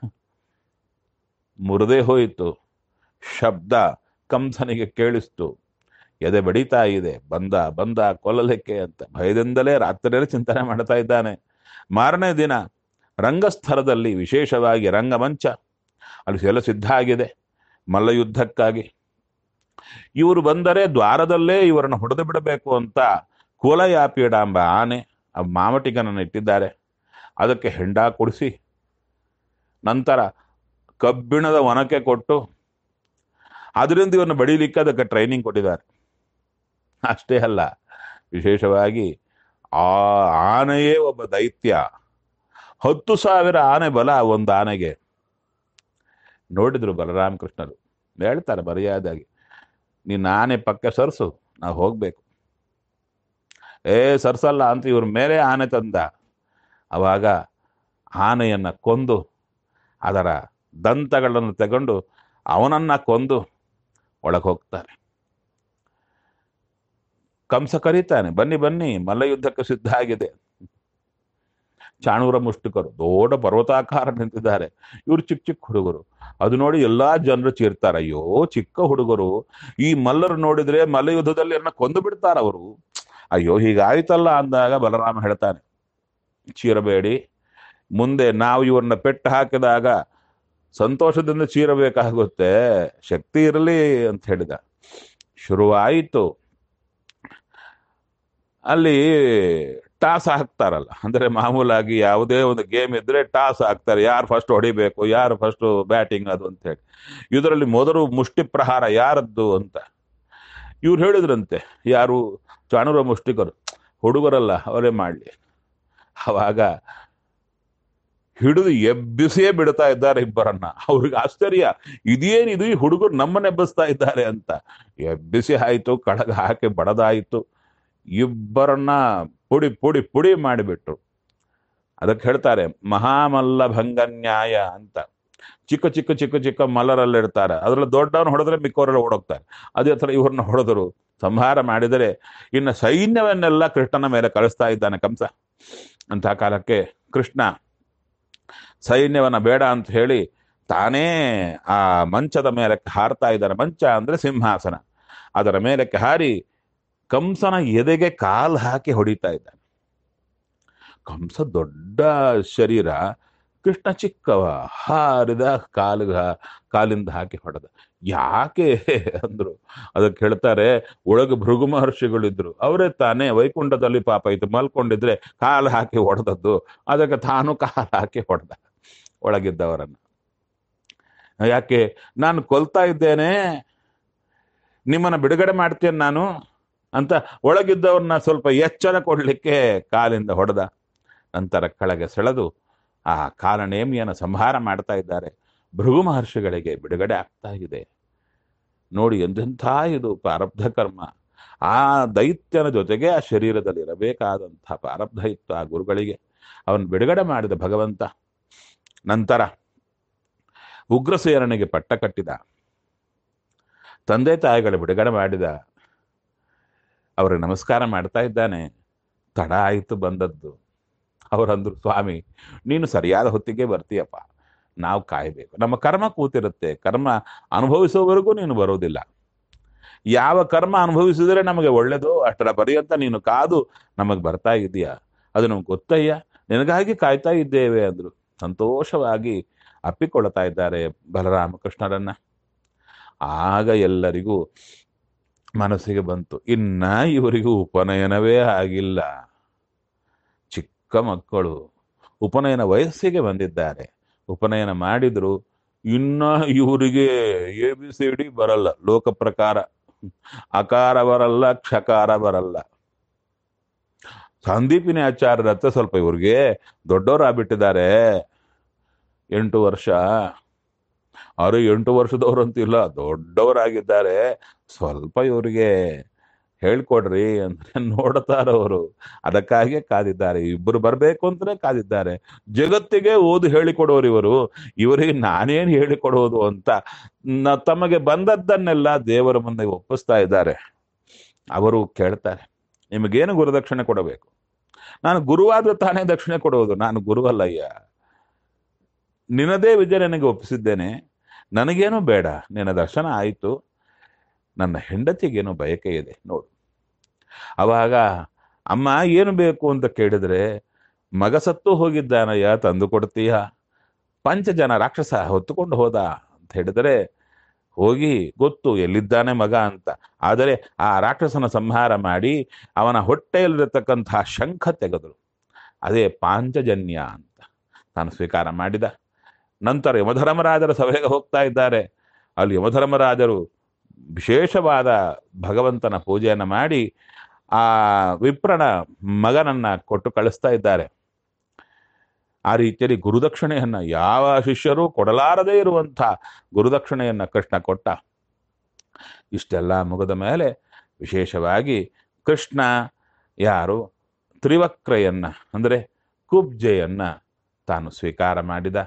ಮುರಿದೇ ಹೋಯಿತು. ಶಬ್ದ ಕಂಸನಿಗೆ ಕೇಳಿಸ್ತು, ಎದೆ ಬಡಿತಾ ಇದೆ, ಬಂದ ಕೊಲ್ಲಲಿಕ್ಕೆ ಅಂತ ಭಯದಿಂದಲೇ ರಾತ್ರಿಯಲ್ಲಿ ಚಿಂತನೆ ಮಾಡ್ತಾ ಇದ್ದಾನೆ. ಮಾರನೇ ದಿನ ರಂಗಸ್ಥಳದಲ್ಲಿ, ವಿಶೇಷವಾಗಿ ರಂಗಮಂಚ, ಅಲ್ಲಿ ಎಲ್ಲ ಸಿದ್ಧ ಆಗಿದೆ ಮಲ್ಲಯುದ್ಧಕ್ಕಾಗಿ. ಇವರು ಬಂದರೆ ದ್ವಾರದಲ್ಲೇ ಇವರನ್ನು ಹೊಡೆದು ಬಿಡಬೇಕು ಅಂತ ಕೋಲಯಾಪೀಡ ಎಂಬ ಆನೆ, ಆ ಮಾಮಟಿಗನನ್ನು ಇಟ್ಟಿದ್ದಾರೆ. ಅದಕ್ಕೆ ಹೆಂಡ ಕೊಡಿಸಿ, ನಂತರ ಕಬ್ಬಿಣದ ಒನಕೆ ಕೊಟ್ಟು ಅದರಿಂದ ಇವನ್ನ ಬಡಿಲಿಕ್ಕೆ ಅದಕ್ಕೆ ಟ್ರೈನಿಂಗ್ ಕೊಟ್ಟಿದ್ದಾರೆ. ಅಷ್ಟೇ ಅಲ್ಲ, ವಿಶೇಷವಾಗಿ ಆ ಆನೆಯೇ ಒಬ್ಬ ದೈತ್ಯ. 10,000 ಆನೆ ಬಲ ಒಂದು ಆನೆಗೆ. ನೋಡಿದ್ರು ಬಲರಾಮಕೃಷ್ಣರು, ಹೇಳ್ತಾರೆ ಮರ್ಯಾದಾಗಿ, ನೀನು ಆನೆ ಪಕ್ಕ ಸರ್ಸು, ನಾವು ಹೋಗ್ಬೇಕು. ಸರ್ಸಲ್ಲ ಅಂತ ಇವ್ರ ಮೇಲೆ ಆನೆ ತಂದ. ಅವಾಗ ಆನೆಯನ್ನ ಕೊಂದು ಅದರ ದಂತಗಳನ್ನು ತಗೊಂಡು ಅವನನ್ನ ಕೊಂದು ಒಳಗೆ ಹೋಗ್ತಾರೆ. ಕಂಸ ಕರೀತಾನೆ, ಬನ್ನಿ ಬನ್ನಿ, ಮಲ್ಲಯುದ್ಧಕ್ಕೆ ಸಿದ್ಧ ಆಗಿದೆ. ಚಾಣೂರ ಮುಷ್ಟಿಕರು ದೊಡ್ಡ ಪರ್ವತಾಕಾರ ನಿಂತಿದ್ದಾರೆ. ಇವರು ಚಿಕ್ಕ ಚಿಕ್ಕ ಹುಡುಗರು. ಅದು ನೋಡಿ ಎಲ್ಲಾ ಜನರು ಚೀರ್ತಾರೆ, ಅಯ್ಯೋ ಚಿಕ್ಕ ಹುಡುಗರು, ಈ ಮಲ್ಲರು ನೋಡಿದ್ರೆ ಮಲ್ಲಯುದ್ಧದಲ್ಲಿ ಅನ್ನ ಕೊಂದು ಬಿಡ್ತಾರ ಅವರು, ಅಯ್ಯೋ ಹೀಗಾಯ್ತಲ್ಲ ಅಂದಾಗ ಬಲರಾಮ ಹೇಳ್ತಾನೆ, ಚೀರಬೇಡಿ, ಮುಂದೆ ನಾವು ಇವ್ರನ್ನ ಪೆಟ್ಟು ಹಾಕಿದಾಗ ಸಂತೋಷದಿಂದ ಚೀರಬೇಕಾಗುತ್ತೆ, ಶಕ್ತಿ ಇರಲಿ ಅಂತ ಹೇಳಿದ. ಶುರುವಾಯಿತು. ಅಲ್ಲಿ ಟಾಸ್ ಹಾಕ್ತಾರಲ್ಲ, ಅಂದ್ರೆ ಮಾಮೂಲಾಗಿ ಯಾವುದೇ ಒಂದು ಗೇಮ್ ಇದ್ರೆ ಟಾಸ್ ಹಾಕ್ತಾರೆ, ಯಾರು ಫಸ್ಟ್ ಹೊಡಿಬೇಕು, ಯಾರು ಫಸ್ಟ್ ಬ್ಯಾಟಿಂಗ್ ಅದು ಅಂತ ಹೇಳಿ. ಇದರಲ್ಲಿ ಮೊದಲು ಮುಷ್ಟಿ ಪ್ರಹಾರ ಯಾರದ್ದು ಅಂತ ಇವ್ರು ಹೇಳಿದ್ರಂತೆ, ಯಾರು ಚಾಣೂರ ಮುಷ್ಟಿಕರು, ಹುಡುಗರಲ್ಲ ಅವರೇ ಮಾಡ್ಲಿ. ಅವಾಗ ಹಿಡಿದು ಎಬ್ಬಿಸಿಯೇ ಬಿಡ್ತಾ ಇದ್ದಾರೆ ಇಬ್ಬರನ್ನ. ಅವ್ರಿಗೆ ಆಶ್ಚರ್ಯ, ಇದೇನಿದು ಈ ಹುಡುಗರು ನಮ್ಮನ್ನ ಎಬ್ಬಿಸ್ತಾ ಇದ್ದಾರೆ ಅಂತ. ಎಬ್ಬಿಸಿ ಆಯ್ತು, ಕಡಗ ಹಾಕಿ ಬಡದಾಯಿತು, ಇಬ್ಬರನ್ನ ಪುಡಿ ಪುಡಿ ಪುಡಿ ಮಾಡಿಬಿಟ್ರು. ಅದಕ್ಕೆ ಹೇಳ್ತಾರೆ ಮಹಾಮಲ್ಲ ಭಂಗನ್ಯಾಯ ಅಂತ. ಚಿಕ್ಕ ಚಿಕ್ಕ ಚಿಕ್ಕ ಚಿಕ್ಕ ಮಲ್ಲರಲ್ಲಿ ಇರ್ತಾರೆ, ಅದ್ರಲ್ಲಿ ದೊಡ್ಡವನ್ನ ಹೊಡೆದ್ರೆ ಮಿಕ್ಕವರೆಲ್ಲ ಓಡೋಗ್ತಾರೆ. ಅದೇ ಥರ ಇವ್ರನ್ನ ಹೊಡೆದರು, ಸಂಹಾರ ಮಾಡಿದರೆ ಇನ್ನು ಸೈನ್ಯವನ್ನೆಲ್ಲ ಕೃಷ್ಣನ ಮೇಲೆ ಕಳಿಸ್ತಾ ಇದ್ದಾನೆ ಕಂಸ. ಅಂತ ಕಾಲಕ್ಕೆ ಕೃಷ್ಣ ಸೈನ್ಯವನ್ನ ಬೇಡ ಅಂತ ಹೇಳಿ ತಾನೇ ಆ ಮಂಚದ ಮೇಲಕ್ಕೆ ಹಾರ್ತಾ ಇದ್ದಾನೆ. ಮಂಚ ಅಂದ್ರೆ ಸಿಂಹಾಸನ. ಅದರ ಮೇಲಕ್ಕೆ ಹಾರಿ ಕಂಸನ ಎದೆಗೆ ಕಾಲು ಹಾಕಿ ಹೊಡಿತಾ ಇದ್ದಾನೆ. ಕಂಸ ದೊಡ್ಡ ಶರೀರ, ಕೃಷ್ಣ ಚಿಕ್ಕವ, ಹಾರಿದ ಕಾಲಿಂದ ಹಾಕಿ ಹೊಡೆದ. ಯಾಕೆ ಅಂದ್ರು. ಅದಕ್ಕೆ ಹೇಳ್ತಾರೆ, ಒಳಗೆ ಭೃಗು ಮಹರ್ಷಿಗಳಿದ್ರು, ಅವರೇ ತಾನೇ ವೈಕುಂಠದಲ್ಲಿ ಪಾಪ ಇತ್ತು, ಮಲ್ಕೊಂಡಿದ್ರೆ ಕಾಲು ಹಾಕಿ ಹೊಡೆದದ್ದು, ಅದಕ್ಕೆ ತಾನು ಕಾಲು ಹಾಕಿ ಹೊಡೆದ ಒಳಗಿದ್ದವರನ್ನ. ಯಾಕೆ ನಾನು ಕೊಲ್ತಾ ಇದ್ದೇನೆ, ನಿಮ್ಮನ್ನ ಬಿಡುಗಡೆ ಮಾಡ್ತೇನೆ ನಾನು ಅಂತ ಒಳಗಿದ್ದವ್ರನ್ನ ಸ್ವಲ್ಪ ಎಚ್ಚರ ಕೊಡ್ಲಿಕ್ಕೆ ಕಾಲಿಂದ ಹೊಡೆದ. ನಂತರ ಕೆಳಗೆ ಸೆಳೆದು ಆ ಕಾಲನೇಮಿಯನ್ನು ಸಂಹಾರ ಮಾಡ್ತಾ ಇದ್ದಾರೆ. ಭೃಗು ಮಹರ್ಷಿಗಳಿಗೆ ಬಿಡುಗಡೆ ಆಗ್ತಾ ಇದೆ. ನೋಡಿ ಎಂತೆಂಥ ಇದು ಪ್ರಾರಬ್ಧ ಕರ್ಮ. ಆ ದೈತ್ಯನ ಜೊತೆಗೆ ಆ ಶರೀರದಲ್ಲಿ ಇರಬೇಕಾದಂಥ ಪ್ರಾರಬ್ಧ ಇತ್ತು ಆ ಗುರುಗಳಿಗೆ. ಅವನು ಬಿಡುಗಡೆ ಮಾಡಿದ ಭಗವಂತ. ನಂತರ ಉಗ್ರಸೇನನಿಗೆ ಪಟ್ಟ ಕಟ್ಟಿದ, ತಂದೆ ತಾಯಿಗಳ ಬಿಡುಗಡೆ ಮಾಡಿದ. ಅವ್ರಿಗೆ ನಮಸ್ಕಾರ ಮಾಡ್ತಾ ಇದ್ದಾನೆ. ತಡ ಆಯಿತು ಬಂದದ್ದು. ಅವರಂದ್ರು, ಸ್ವಾಮಿ ನೀನು ಸರಿಯಾದ ಹೊತ್ತಿಗೆ ಬರ್ತೀಯಪ್ಪ, ನಾವು ಕಾಯಬೇಕು, ನಮ್ಮ ಕರ್ಮ ಕೂತಿರುತ್ತೆ, ಕರ್ಮ ಅನುಭವಿಸೋವರೆಗೂ ನೀನು ಬರೋದಿಲ್ಲ. ಯಾವ ಕರ್ಮ ಅನುಭವಿಸಿದ್ರೆ ನಮಗೆ ಒಳ್ಳೇದು ಅಷ್ಟರ ಪರ್ಯಂತ ನೀನು ಕಾದು ನಮಗೆ ಬರ್ತಾ ಇದೀಯ, ಅದು ನಮ್ಗೆ ಗೊತ್ತಯ್ಯ, ನಿನಗಾಗಿ ಕಾಯ್ತಾ ಇದ್ದೇವೆ ಅಂದ್ರು. ಸಂತೋಷವಾಗಿ ಅಪ್ಪಿಕೊಳ್ತಾ ಇದ್ದಾರೆ ಬಲರಾಮಕೃಷ್ಣರನ್ನ. ಆಗ ಎಲ್ಲರಿಗೂ ಮನಸ್ಸಿಗೆ ಬಂತು, ಇನ್ನ ಇವರಿಗೂ ಉಪನಯನವೇ ಆಗಿಲ್ಲ, ಚಿಕ್ಕ ಮಕ್ಕಳು ಉಪನಯನ ವಯಸ್ಸಿಗೆ ಬಂದಿದ್ದಾರೆ, ಉಪನಯನ ಮಾಡಿದ್ರು, ಇನ್ನ ಇವರಿಗೆ ABCD ಬರಲ್ಲ, ಲೋಕ ಪ್ರಕಾರ ಅಕಾರ ಬರಲ್ಲ, ಕ್ಷಕಾರ ಬರಲ್ಲ. ಸಂದೀಪಿನಿ ಆಚಾರ್ಯರ ಹತ್ರ ಸ್ವಲ್ಪ ಇವ್ರಿಗೆ ದೊಡ್ಡವರಾಗ್ಬಿಟ್ಟಿದ್ದಾರೆ, 8 ವರ್ಷ. ಅವರು 8 ವರ್ಷದವ್ರು ಅಂತಿಲ್ಲ, ದೊಡ್ಡವರಾಗಿದ್ದಾರೆ, ಸ್ವಲ್ಪ ಇವರಿಗೆ ಹೇಳ್ಕೊಡ್ರಿ ಅಂದ್ರೆ ನೋಡ್ತಾರವರು. ಅದಕ್ಕಾಗಿಯೇ ಕಾದಿದ್ದಾರೆ, ಇಬ್ಬರು ಬರ್ಬೇಕು ಅಂತಲೇ ಕಾದಿದ್ದಾರೆ. ಜಗತ್ತಿಗೆ ಓದು ಹೇಳಿಕೊಡೋರು ಇವರು, ಇವರಿಗೆ ನಾನೇನು ಹೇಳಿಕೊಡೋದು ಅಂತ ತಮಗೆ ಬಂದದ್ದನ್ನೆಲ್ಲ ದೇವರ ಮುಂದೆ ಒಪ್ಪಿಸ್ತಾ ಇದ್ದಾರೆ. ಅವರು ಕೇಳ್ತಾರೆ, ನಿಮಗೇನು ಗುರುದಕ್ಷಿಣೆ ಕೊಡಬೇಕು? ನಾನು ಗುರುವಾದ ತಾನೇ ದಕ್ಷಿಣೆ ಕೊಡೋದು, ನಾನು ಗುರುವಲ್ಲಯ್ಯ. ನಿನ್ನದೇ ವಿದ್ಯೆ ನನಗೆ ಒಪ್ಪಿಸಿದ್ದೇನೆ, ನನಗೇನು ಬೇಡ, ನಿನ್ನ ದರ್ಶನ ಆಯಿತು, ನನ್ನ ಹೆಂಡತಿಗೇನು ಬಯಕೆ ಇದೆ ನೋಡು. ಅವಾಗ ಅಮ್ಮ ಏನು ಬೇಕು ಅಂತ ಕೇಳಿದ್ರೆ, ಮಗ ಸತ್ತು ಹೋಗಿದ್ದಾನಯ್ಯ, ತಂದು ಕೊಡ್ತೀಯ? 5 ಜನ ರಾಕ್ಷಸ ಹೊತ್ತುಕೊಂಡು ಹೋದ ಅಂತ ಹೇಳಿದರೆ, ಹೋಗಿ ಗೊತ್ತು ಎಲ್ಲಿದ್ದಾನೆ ಮಗ ಅಂತ. ಆದರೆ ಆ ರಾಕ್ಷಸನ ಸಂಹಾರ ಮಾಡಿ ಅವನ ಹೊಟ್ಟೆಯಲ್ಲಿರತಕ್ಕಂತಹ ಶಂಖ ತೆಗೆದರು, ಅದೇ ಪಾಂಚಜನ್ಯ ಅಂತ ತಾನು ಸ್ವೀಕಾರ ಮಾಡಿದ. ನಂತರ ಯಮಧರ್ಮರಾಜರ ಸಭೆಗೆ ಹೋಗ್ತಾ ಇದ್ದಾರೆ. ಅಲ್ಲಿ ಯಮಧರ್ಮರಾಜರು ವಿಶೇಷವಾದ ಭಗವಂತನ ಪೂಜೆಯನ್ನು ಮಾಡಿ ಆ ವಿಪ್ರನ ಮಗನನ್ನ ಕೊಟ್ಟು ಕಳಿಸ್ತಾ ಇದ್ದಾರೆ. ಆ ರೀತಿಯಲ್ಲಿ ಗುರುದಕ್ಷಿಣೆಯನ್ನ ಯಾವ ಶಿಷ್ಯರು ಕೊಡಲಾರದೇ ಇರುವಂಥ ಗುರುದಕ್ಷಿಣೆಯನ್ನ ಕೃಷ್ಣ ಕೊಟ್ಟ. ಇಷ್ಟೆಲ್ಲ ಮುಗಿದ ಮೇಲೆ ವಿಶೇಷವಾಗಿ ಕೃಷ್ಣ ಯಾರು ತ್ರಿವಕ್ರೆಯನ್ನ ಅಂದರೆ ಕುಬ್ಜೆಯನ್ನ ತಾನು ಸ್ವೀಕಾರ ಮಾಡಿದ.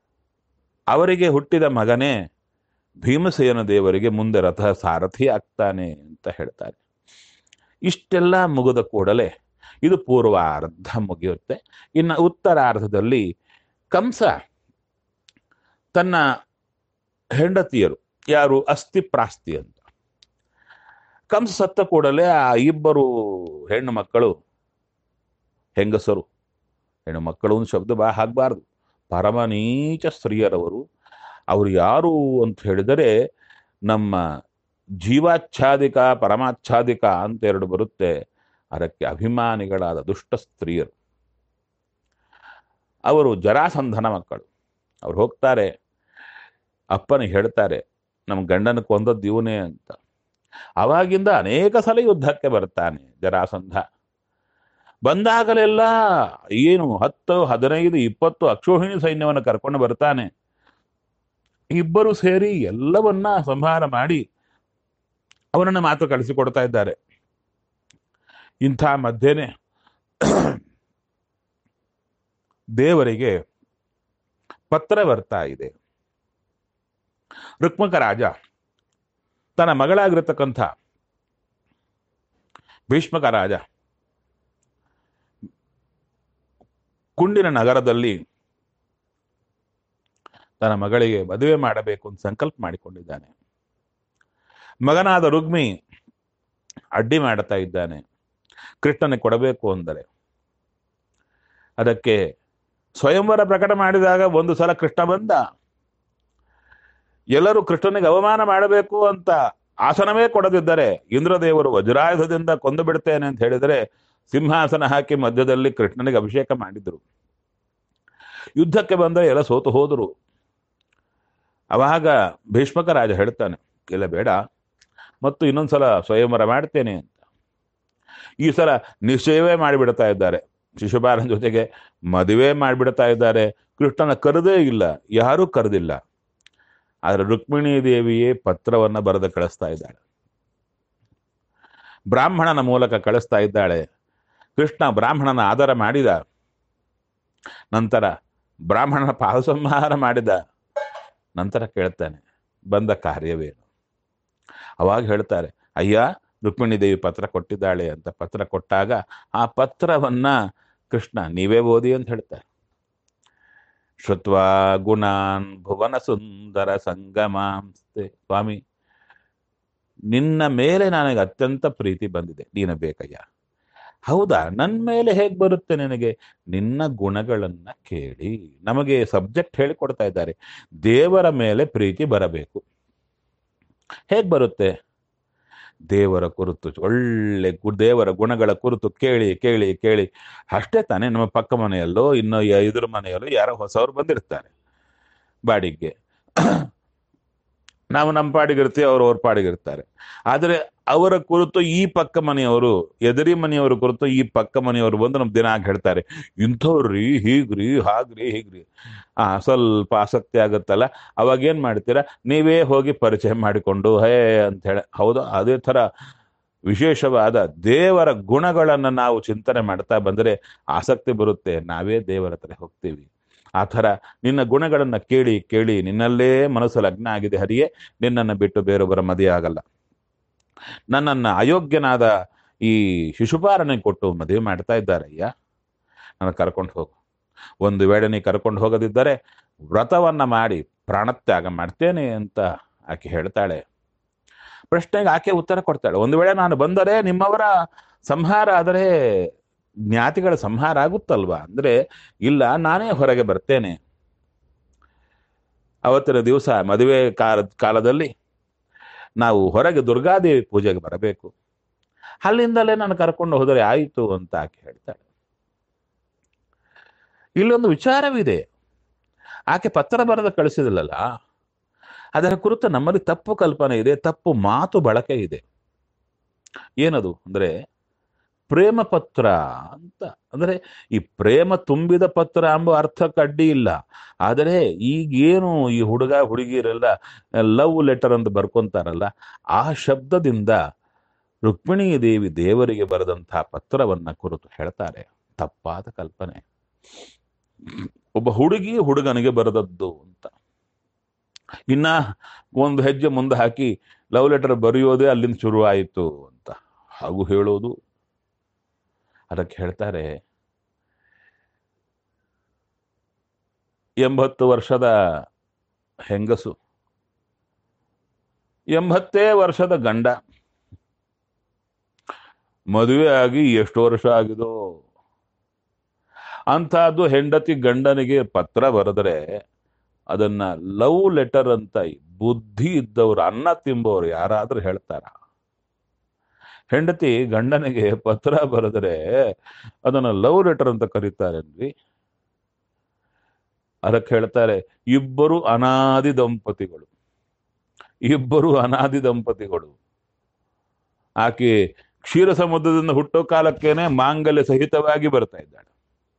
ಅವರಿಗೆ ಹುಟ್ಟಿದ ಮಗನೇ ಭೀಮಸೇನ ದೇವರಿಗೆ ಮುಂದೆ ರಥ ಸಾರಥಿ ಆಗ್ತಾನೆ ಅಂತ ಹೇಳ್ತಾರೆ. ಇಷ್ಟೆಲ್ಲ ಮುಗಿದ ಕೂಡಲೇ ಇದು ಪೂರ್ವಾರ್ಧ ಮುಗಿಯುತ್ತೆ. ಇನ್ನು ಉತ್ತರಾರ್ಧದಲ್ಲಿ ಕಂಸ ತನ್ನ ಹೆಂಡತಿಯರು ಯಾರು ಅಸ್ಥಿ ಪ್ರಾಸ್ತಿ ಅಂತ, ಕಂಸ ಸತ್ತ ಕೂಡಲೇ ಆ ಇಬ್ಬರು ಹೆಣ್ಣು ಮಕ್ಕಳು, ಹೆಂಗಸರು, ಹೆಣ್ಣು ಮಕ್ಕಳು ಒಂದು ಶಬ್ದ ಹಾಕಬಾರ್ದು, ಪರಮ ನೀಚ ಸ್ತ್ರೀಯರವರು. ಅವರು ಯಾರು ಅಂತ ಹೇಳಿದರೆ ನಮ್ಮ ಜೀವಾಚ್ಛಾದಿಕ ಪರಮಾಚ್ಛಾದಿಕ ಅಂತ ಎರಡು ಬರುತ್ತೆ, ಅದಕ್ಕೆ ಅಭಿಮಾನಿಗಳಾದ ದುಷ್ಟ ಸ್ತ್ರೀಯರು. ಅವರು ಜರಾಸಂಧನ ಮಕ್ಕಳು. ಅವ್ರು ಹೋಗ್ತಾರೆ, ಅಪ್ಪನಿಗೆ ಹೇಳ್ತಾರೆ ನಮ್ಮ ಗಂಡನ ಕೊಂದದ್ದು ಇವನೇ ಅಂತ. ಅವಾಗಿಂದ ಅನೇಕ ಸಲ ಯುದ್ಧಕ್ಕೆ ಬರ್ತಾನೆ ಜರಾಸಂಧ. ಬಂದಾಗಲೆಲ್ಲ ಏನು 10, 15, 20 ಅಕ್ಷೋಹಿಣಿ ಸೈನ್ಯವನ್ನು ಕರ್ಕೊಂಡು ಬರ್ತಾನೆ. ಇಬ್ಬರು ಸೇರಿ ಎಲ್ಲವನ್ನ ಸಂಹಾರ ಮಾಡಿ ಅವನನ್ನು ಮಾತ್ರ ಕಳಿಸಿಕೊಡ್ತಾ ಇದ್ದಾರೆ. ಇಂಥ ಮಧ್ಯೆನೆ ದೇವರಿಗೆ ಪತ್ರ ಬರ್ತಾ ಇದೆ. ರುಕ್ಮಕ ರಾಜ ತನ್ನ ಮಗಳಾಗಿರತಕ್ಕಂಥ ಭೀಷ್ಮಕ ರಾಜ ಕುಂಡಿನ ನಗರದಲ್ಲಿ ತನ್ನ ಮಗಳಿಗೆ ಮದುವೆ ಮಾಡಬೇಕು ಅಂತ ಸಂಕಲ್ಪ ಮಾಡಿಕೊಂಡಿದ್ದಾನೆ. ಮಗನಾದ ರುಗ್ಮಿ ಅಡ್ಡಿ ಮಾಡ್ತಾ ಇದ್ದಾನೆ, ಕೃಷ್ಣನಿಗೆ ಕೊಡಬೇಕು ಅಂದರೆ. ಅದಕ್ಕೆ ಸ್ವಯಂವರ ಪ್ರಕಟ ಮಾಡಿದಾಗ ಒಂದು ಸಲ ಕೃಷ್ಣ ಬಂದ, ಎಲ್ಲರೂ ಕೃಷ್ಣನಿಗೆ ಅವಮಾನ ಮಾಡಬೇಕು ಅಂತ ಆಸನವೇ ಕೊಡದಿದ್ದರೆ ಇಂದ್ರದೇವರು ವಜ್ರಾಯುಧದಿಂದ ಕೊಂದು ಬಿಡ್ತೇನೆ ಅಂತ ಹೇಳಿದರೆ ಸಿಂಹಾಸನ ಹಾಕಿ ಮಧ್ಯದಲ್ಲಿ ಕೃಷ್ಣನಿಗೆ ಅಭಿಷೇಕ ಮಾಡಿದ್ರು. ಯುದ್ಧಕ್ಕೆ ಬಂದರೆ ಎಲ್ಲ ಸೋತು ಹೋದರು. ಅವಾಗ ಭೀಷ್ಮಕ ರಾಜ ಹೇಳ್ತಾನೆ, ಇಲ್ಲ ಬೇಡ, ಮತ್ತು ಇನ್ನೊಂದ್ಸಲ ಸ್ವಯಂವರ ಮಾಡ್ತೇನೆ ಅಂತ. ಈ ಸಲ ನಿಶ್ಚಯವೇ ಮಾಡಿಬಿಡ್ತಾ ಇದ್ದಾರೆ, ಶಿಶುಪಾಲನ ಜೊತೆಗೆ ಮದುವೆ ಮಾಡಿಬಿಡ್ತಾ ಇದ್ದಾರೆ. ಕೃಷ್ಣನ ಕರೆದೇ ಇಲ್ಲ, ಯಾರೂ ಕರೆದಿಲ್ಲ. ಆದರೆ ರುಕ್ಮಿಣೀ ದೇವಿಯೇ ಪತ್ರವನ್ನ ಬರೆದು ಕಳಿಸ್ತಾ ಇದ್ದಾಳೆ, ಬ್ರಾಹ್ಮಣನ ಮೂಲಕ ಕಳಿಸ್ತಾ ಇದ್ದಾಳೆ. ಕೃಷ್ಣ ಬ್ರಾಹ್ಮಣನ ಆದರ ಮಾಡಿದ, ನಂತರ ಬ್ರಾಹ್ಮಣನ ಪಾದಸಂಹಾರ ಮಾಡಿದ. ನಂತರ ಕೇಳ್ತಾನೆ, ಬಂದ ಕಾರ್ಯವೇನು? ಅವಾಗ ಹೇಳ್ತಾರೆ, ಅಯ್ಯ ರುಕ್ಮಿಣಿ ದೇವಿ ಪತ್ರ ಕೊಟ್ಟಿದ್ದಾಳೆ ಅಂತ. ಪತ್ರ ಕೊಟ್ಟಾಗ ಆ ಪತ್ರವನ್ನ ಕೃಷ್ಣ ನೀವೇ ಓದಿ ಅಂತ ಹೇಳ್ತಾರೆ. ಶ್ರುತ್ವಾ ಗುಣಾನ್ ಭುವನ ಸುಂದರ ಸಂಗಮಾಂಸ್ತೆ. ಸ್ವಾಮಿ, ನಿನ್ನ ಮೇಲೆ ನನಗೆ ಅತ್ಯಂತ ಪ್ರೀತಿ ಬಂದಿದೆ, ನೀನು ಬೇಕಯ್ಯ. ಹೌದಾ, ನನ್ನ ಮೇಲೆ ಹೇಗೆ ಬರುತ್ತೆ ನಿನಗೆ? ನಿನ್ನ ಗುಣಗಳನ್ನ ಕೇಳಿ. ನಮಗೆ ಸಬ್ಜೆಕ್ಟ್ ಹೇಳಿಕೊಡ್ತಾ ಇದ್ದಾರೆ, ದೇವರ ಮೇಲೆ ಪ್ರೀತಿ ಬರಬೇಕು. ಹೇಗೆ ಬರುತ್ತೆ? ದೇವರ ಕುರಿತು ಒಳ್ಳೆ ದೇವರ ಗುಣಗಳ ಕುರಿತು ಕೇಳಿ ಕೇಳಿ ಕೇಳಿ. ಅಷ್ಟೇ ತಾನೇ. ನಮ್ಮ ಪಕ್ಕ ಮನೆಯಲ್ಲೋ ಇನ್ನೂ ಎದುರು ಮನೆಯಲ್ಲೋ ಯಾರೋ ಹೊಸವ್ರು ಬಂದಿರ್ತಾರೆ ಬಾಡಿಗೆ, ನಾವು ನಮ್ಮ ಪಾಡಿಗಿರ್ತೀವಿ, ಅವ್ರು ಅವ್ರ ಪಾಡಿಗಿರ್ತಾರೆ. ಆದರೆ ಅವರ ಕುರಿತು ಈ ಪಕ್ಕ ಮನೆಯವರು, ಎದುರಿ ಮನೆಯವರ ಕುರಿತು ಈ ಪಕ್ಕ ಮನೆಯವರು ಬಂದು ನಮ್ ದಿನ ಹೇಳ್ತಾರೆ, ಇಂಥವ್ರಿ ಹೀಗ್ರಿ ಹಾಗ್ರಿ ಹೀಗ್ರಿ. ಸ್ವಲ್ಪ ಆಸಕ್ತಿ ಆಗುತ್ತಲ್ಲ, ಅವಾಗ ಏನ್ ಮಾಡ್ತೀರಾ, ನೀವೇ ಹೋಗಿ ಪರಿಚಯ ಮಾಡಿಕೊಂಡು ಹೇ ಅಂತ ಹೇಳಿ. ಹೌದು, ಅದೇ ಥರ ವಿಶೇಷವಾದ ದೇವರ ಗುಣಗಳನ್ನು ನಾವು ಚಿಂತನೆ ಮಾಡ್ತಾ ಬಂದರೆ ಆಸಕ್ತಿ ಬರುತ್ತೆ, ನಾವೇ ದೇವರ ಹತ್ರ ಹೋಗ್ತೀವಿ. ಆ ಥರ ನಿನ್ನ ಗುಣಗಳನ್ನ ಕೇಳಿ ಕೇಳಿ ನಿನ್ನಲ್ಲೇ ಮನಸ್ಸು ಲಗ್ನ ಆಗಿದೆ ಹರಿಯೇ, ನಿನ್ನನ್ನು ಬಿಟ್ಟು ಬೇರೊಬ್ಬರ ಮದುವೆ ಆಗಲ್ಲ. ನನ್ನನ್ನು ಅಯೋಗ್ಯನಾದ ಈ ಶಿಶುಪಾಲನೆ ಕೊಟ್ಟು ಮದುವೆ ಮಾಡ್ತಾ ಇದ್ದಾರೆ, ಅಯ್ಯ ನನ್ನ ಕರ್ಕೊಂಡು ಹೋಗು. ಒಂದು ವೇಳೆ ನೀ ಕರ್ಕೊಂಡು ಹೋಗದಿದ್ದರೆ ವ್ರತವನ್ನ ಮಾಡಿ ಪ್ರಾಣತ್ಯಾಗ ಮಾಡ್ತೇನೆ ಅಂತ ಆಕೆ ಹೇಳ್ತಾಳೆ. ಪ್ರಶ್ನೆಗೆ ಆಕೆ ಉತ್ತರ ಕೊಡ್ತಾಳೆ, ಒಂದು ವೇಳೆ ನಾನು ಬಂದರೆ ನಿಮ್ಮವರ ಸಂಹಾರ ಆದರೆ ಜ್ಞಾತಿಗಳ ಸಂಹಾರ ಆಗುತ್ತಲ್ವಾ ಅಂದ್ರೆ, ಇಲ್ಲ ನಾನೇ ಹೊರಗೆ ಬರ್ತೇನೆ. ಅವತ್ತಿನ ದಿವಸ ಮದುವೆ ಕಾಲದಲ್ಲಿ ನಾವು ಹೊರಗೆ ದುರ್ಗಾದೇವಿ ಪೂಜೆಗೆ ಬರಬೇಕು, ಅಲ್ಲಿಂದಲೇ ನಾನು ಕರ್ಕೊಂಡು ಹೋದರೆ ಆಯಿತು ಅಂತ ಆಕೆ ಹೇಳ್ತಾಳೆ. ಇಲ್ಲೊಂದು ವಿಚಾರವಿದೆ, ಆಕೆ ಪತ್ರ ಬರೆದು ಕಳಿಸಿದಲ್ಲ, ಅದರ ಕುರಿತು ನಮ್ಮಲ್ಲಿ ತಪ್ಪು ಕಲ್ಪನೆ ಇದೆ, ತಪ್ಪು ಮಾತು ಬಳಕೆ ಇದೆ. ಏನದು ಅಂದ್ರೆ ಪ್ರೇಮ ಪತ್ರ ಅಂತ. ಅಂದ್ರೆ ಈ ಪ್ರೇಮ ತುಂಬಿದ ಪತ್ರ ಎಂಬ ಅರ್ಥಕ್ಕೆ ಅಡ್ಡಿ ಇಲ್ಲ. ಆದರೆ ಈಗೇನು ಈ ಹುಡುಗ ಹುಡುಗಿಯರೆಲ್ಲ ಲವ್ ಲೆಟರ್ ಅಂತ ಬರ್ಕೊಂತಾರಲ್ಲ, ಆ ಶಬ್ದದಿಂದ ರುಕ್ಮಿಣೀ ದೇವಿ ದೇವರಿಗೆ ಬರೆದಂತಹ ಪತ್ರವನ್ನ ಕುರಿತು ಹೇಳ್ತಾರೆ. ತಪ್ಪಾದ ಕಲ್ಪನೆ. ಒಬ್ಬ ಹುಡುಗಿ ಹುಡುಗನಿಗೆ ಬರೆದದ್ದು ಅಂತ. ಇನ್ನ ಒಂದು ಹೆಜ್ಜೆ ಮುಂದೆ ಹಾಕಿ ಲವ್ ಲೆಟರ್ ಬರೆಯೋದೇ ಅಲ್ಲಿಂದ ಶುರು ಆಯಿತು ಅಂತ ಹಾಗೂ ಹೇಳೋದು. ಅದಕ್ಕೆ ಹೇಳ್ತಾರೆ 80 ವರ್ಷದ ಹೆಂಗಸು, 80 ವರ್ಷದ ಗಂಡ, ಮದುವೆ ಆಗಿ ಎಷ್ಟು ವರ್ಷ ಆಗಿದೋ ಅಂತಹದ್ದು ಹೆಂಡತಿ ಗಂಡನಿಗೆ ಪತ್ರ ಬರೆದ್ರೆ ಅದನ್ನ ಲವ್ ಲೆಟರ್ ಅಂತ ಬುದ್ಧಿ ಇದ್ದವ್ರು, ಅನ್ನ ತಿಂಬವ್ರು ಯಾರಾದ್ರೂ ಹೇಳ್ತಾರ? ಹೆಂಡತಿ ಗಂಡನಿಗೆ ಪತ್ರ ಬರೆದ್ರೆ ಅದನ್ನ ಲವ್ ಲೆಟರ್ ಅಂತ ಕರೀತಾರೇನ್ರಿ? ಅದಕ್ಕೆ ಹೇಳ್ತಾರೆ ಇಬ್ಬರು ಅನಾದಿ ದಂಪತಿಗಳು, ಇಬ್ಬರು ಅನಾದಿ ದಂಪತಿಗಳು. ಆಕೆ ಕ್ಷೀರ ಸಮುದ್ರದಿಂದ ಹುಟ್ಟೋ ಕಾಲಕ್ಕೇನೆ ಮಾಂಗಲ್ಯ ಸಹಿತವಾಗಿ ಬರ್ತಾ ಇದ್ದಾಳೆ.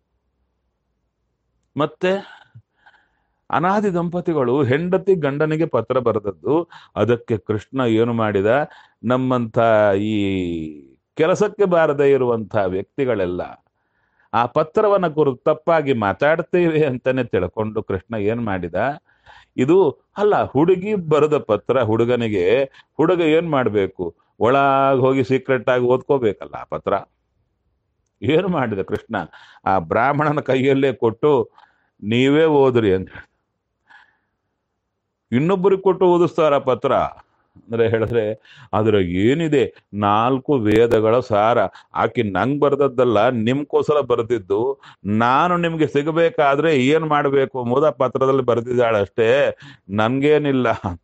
ಮತ್ತೆ ಅನಾದಿ ದಂಪತಿಗಳು, ಹೆಂಡತಿ ಗಂಡನಿಗೆ ಪತ್ರ ಬರೆದದ್ದು. ಅದಕ್ಕೆ ಕೃಷ್ಣ ಏನು ಮಾಡಿದ, ನಮ್ಮಂಥ ಈ ಕೆಲಸಕ್ಕೆ ಬಾರದೇ ಇರುವಂಥ ವ್ಯಕ್ತಿಗಳೆಲ್ಲ ಆ ಪತ್ರವನ್ನ ಕುರಿತು ತಪ್ಪಾಗಿ ಮಾತಾಡ್ತೇವೆ ಅಂತಾನೆ ತಿಳ್ಕೊಂಡು ಕೃಷ್ಣ ಏನ್ ಮಾಡಿದ, ಇದು ಅಲ್ಲ ಹುಡುಗಿ ಬರೆದ ಪತ್ರ ಹುಡುಗನಿಗೆ, ಹುಡುಗ ಏನ್ ಮಾಡ್ಬೇಕು, ಒಳಗೆ ಹೋಗಿ ಸೀಕ್ರೆಟ್ ಆಗಿ ಓದ್ಕೋಬೇಕಲ್ಲ ಆ ಪತ್ರ. ಏನು ಮಾಡಿದ ಕೃಷ್ಣ, ಆ ಬ್ರಾಹ್ಮಣನ ಕೈಯಲ್ಲೇ ಕೊಟ್ಟು ನೀವೇ ಓದ್ರಿ ಅಂತ. ಇನ್ನೊಬ್ಬರಿಗೆ ಕೊಟ್ಟು ಓದಿಸ್ತಾರ ಪತ್ರ ಅಂದ್ರೆ ಹೇಳಿದ್ರೆ ಅದ್ರ ಏನಿದೆ, 4 ವೇದಗಳ ಸಾರ. ಆಕಿ ನಂಗ್ ಬರ್ದದ್ದಲ್ಲ, ನಿಮ್ಗೋಸ್ಕರ ಬರೆದಿದ್ದು. ನಾನು ನಿಮ್ಗೆ ಸಿಗಬೇಕಾದ್ರೆ ಏನ್ ಮಾಡ್ಬೇಕು ಎಂಬುದ ಪತ್ರದಲ್ಲಿ ಬರೆದಿದ್ದಾಳಷ್ಟೇ, ನನ್ಗೇನಿಲ್ಲ.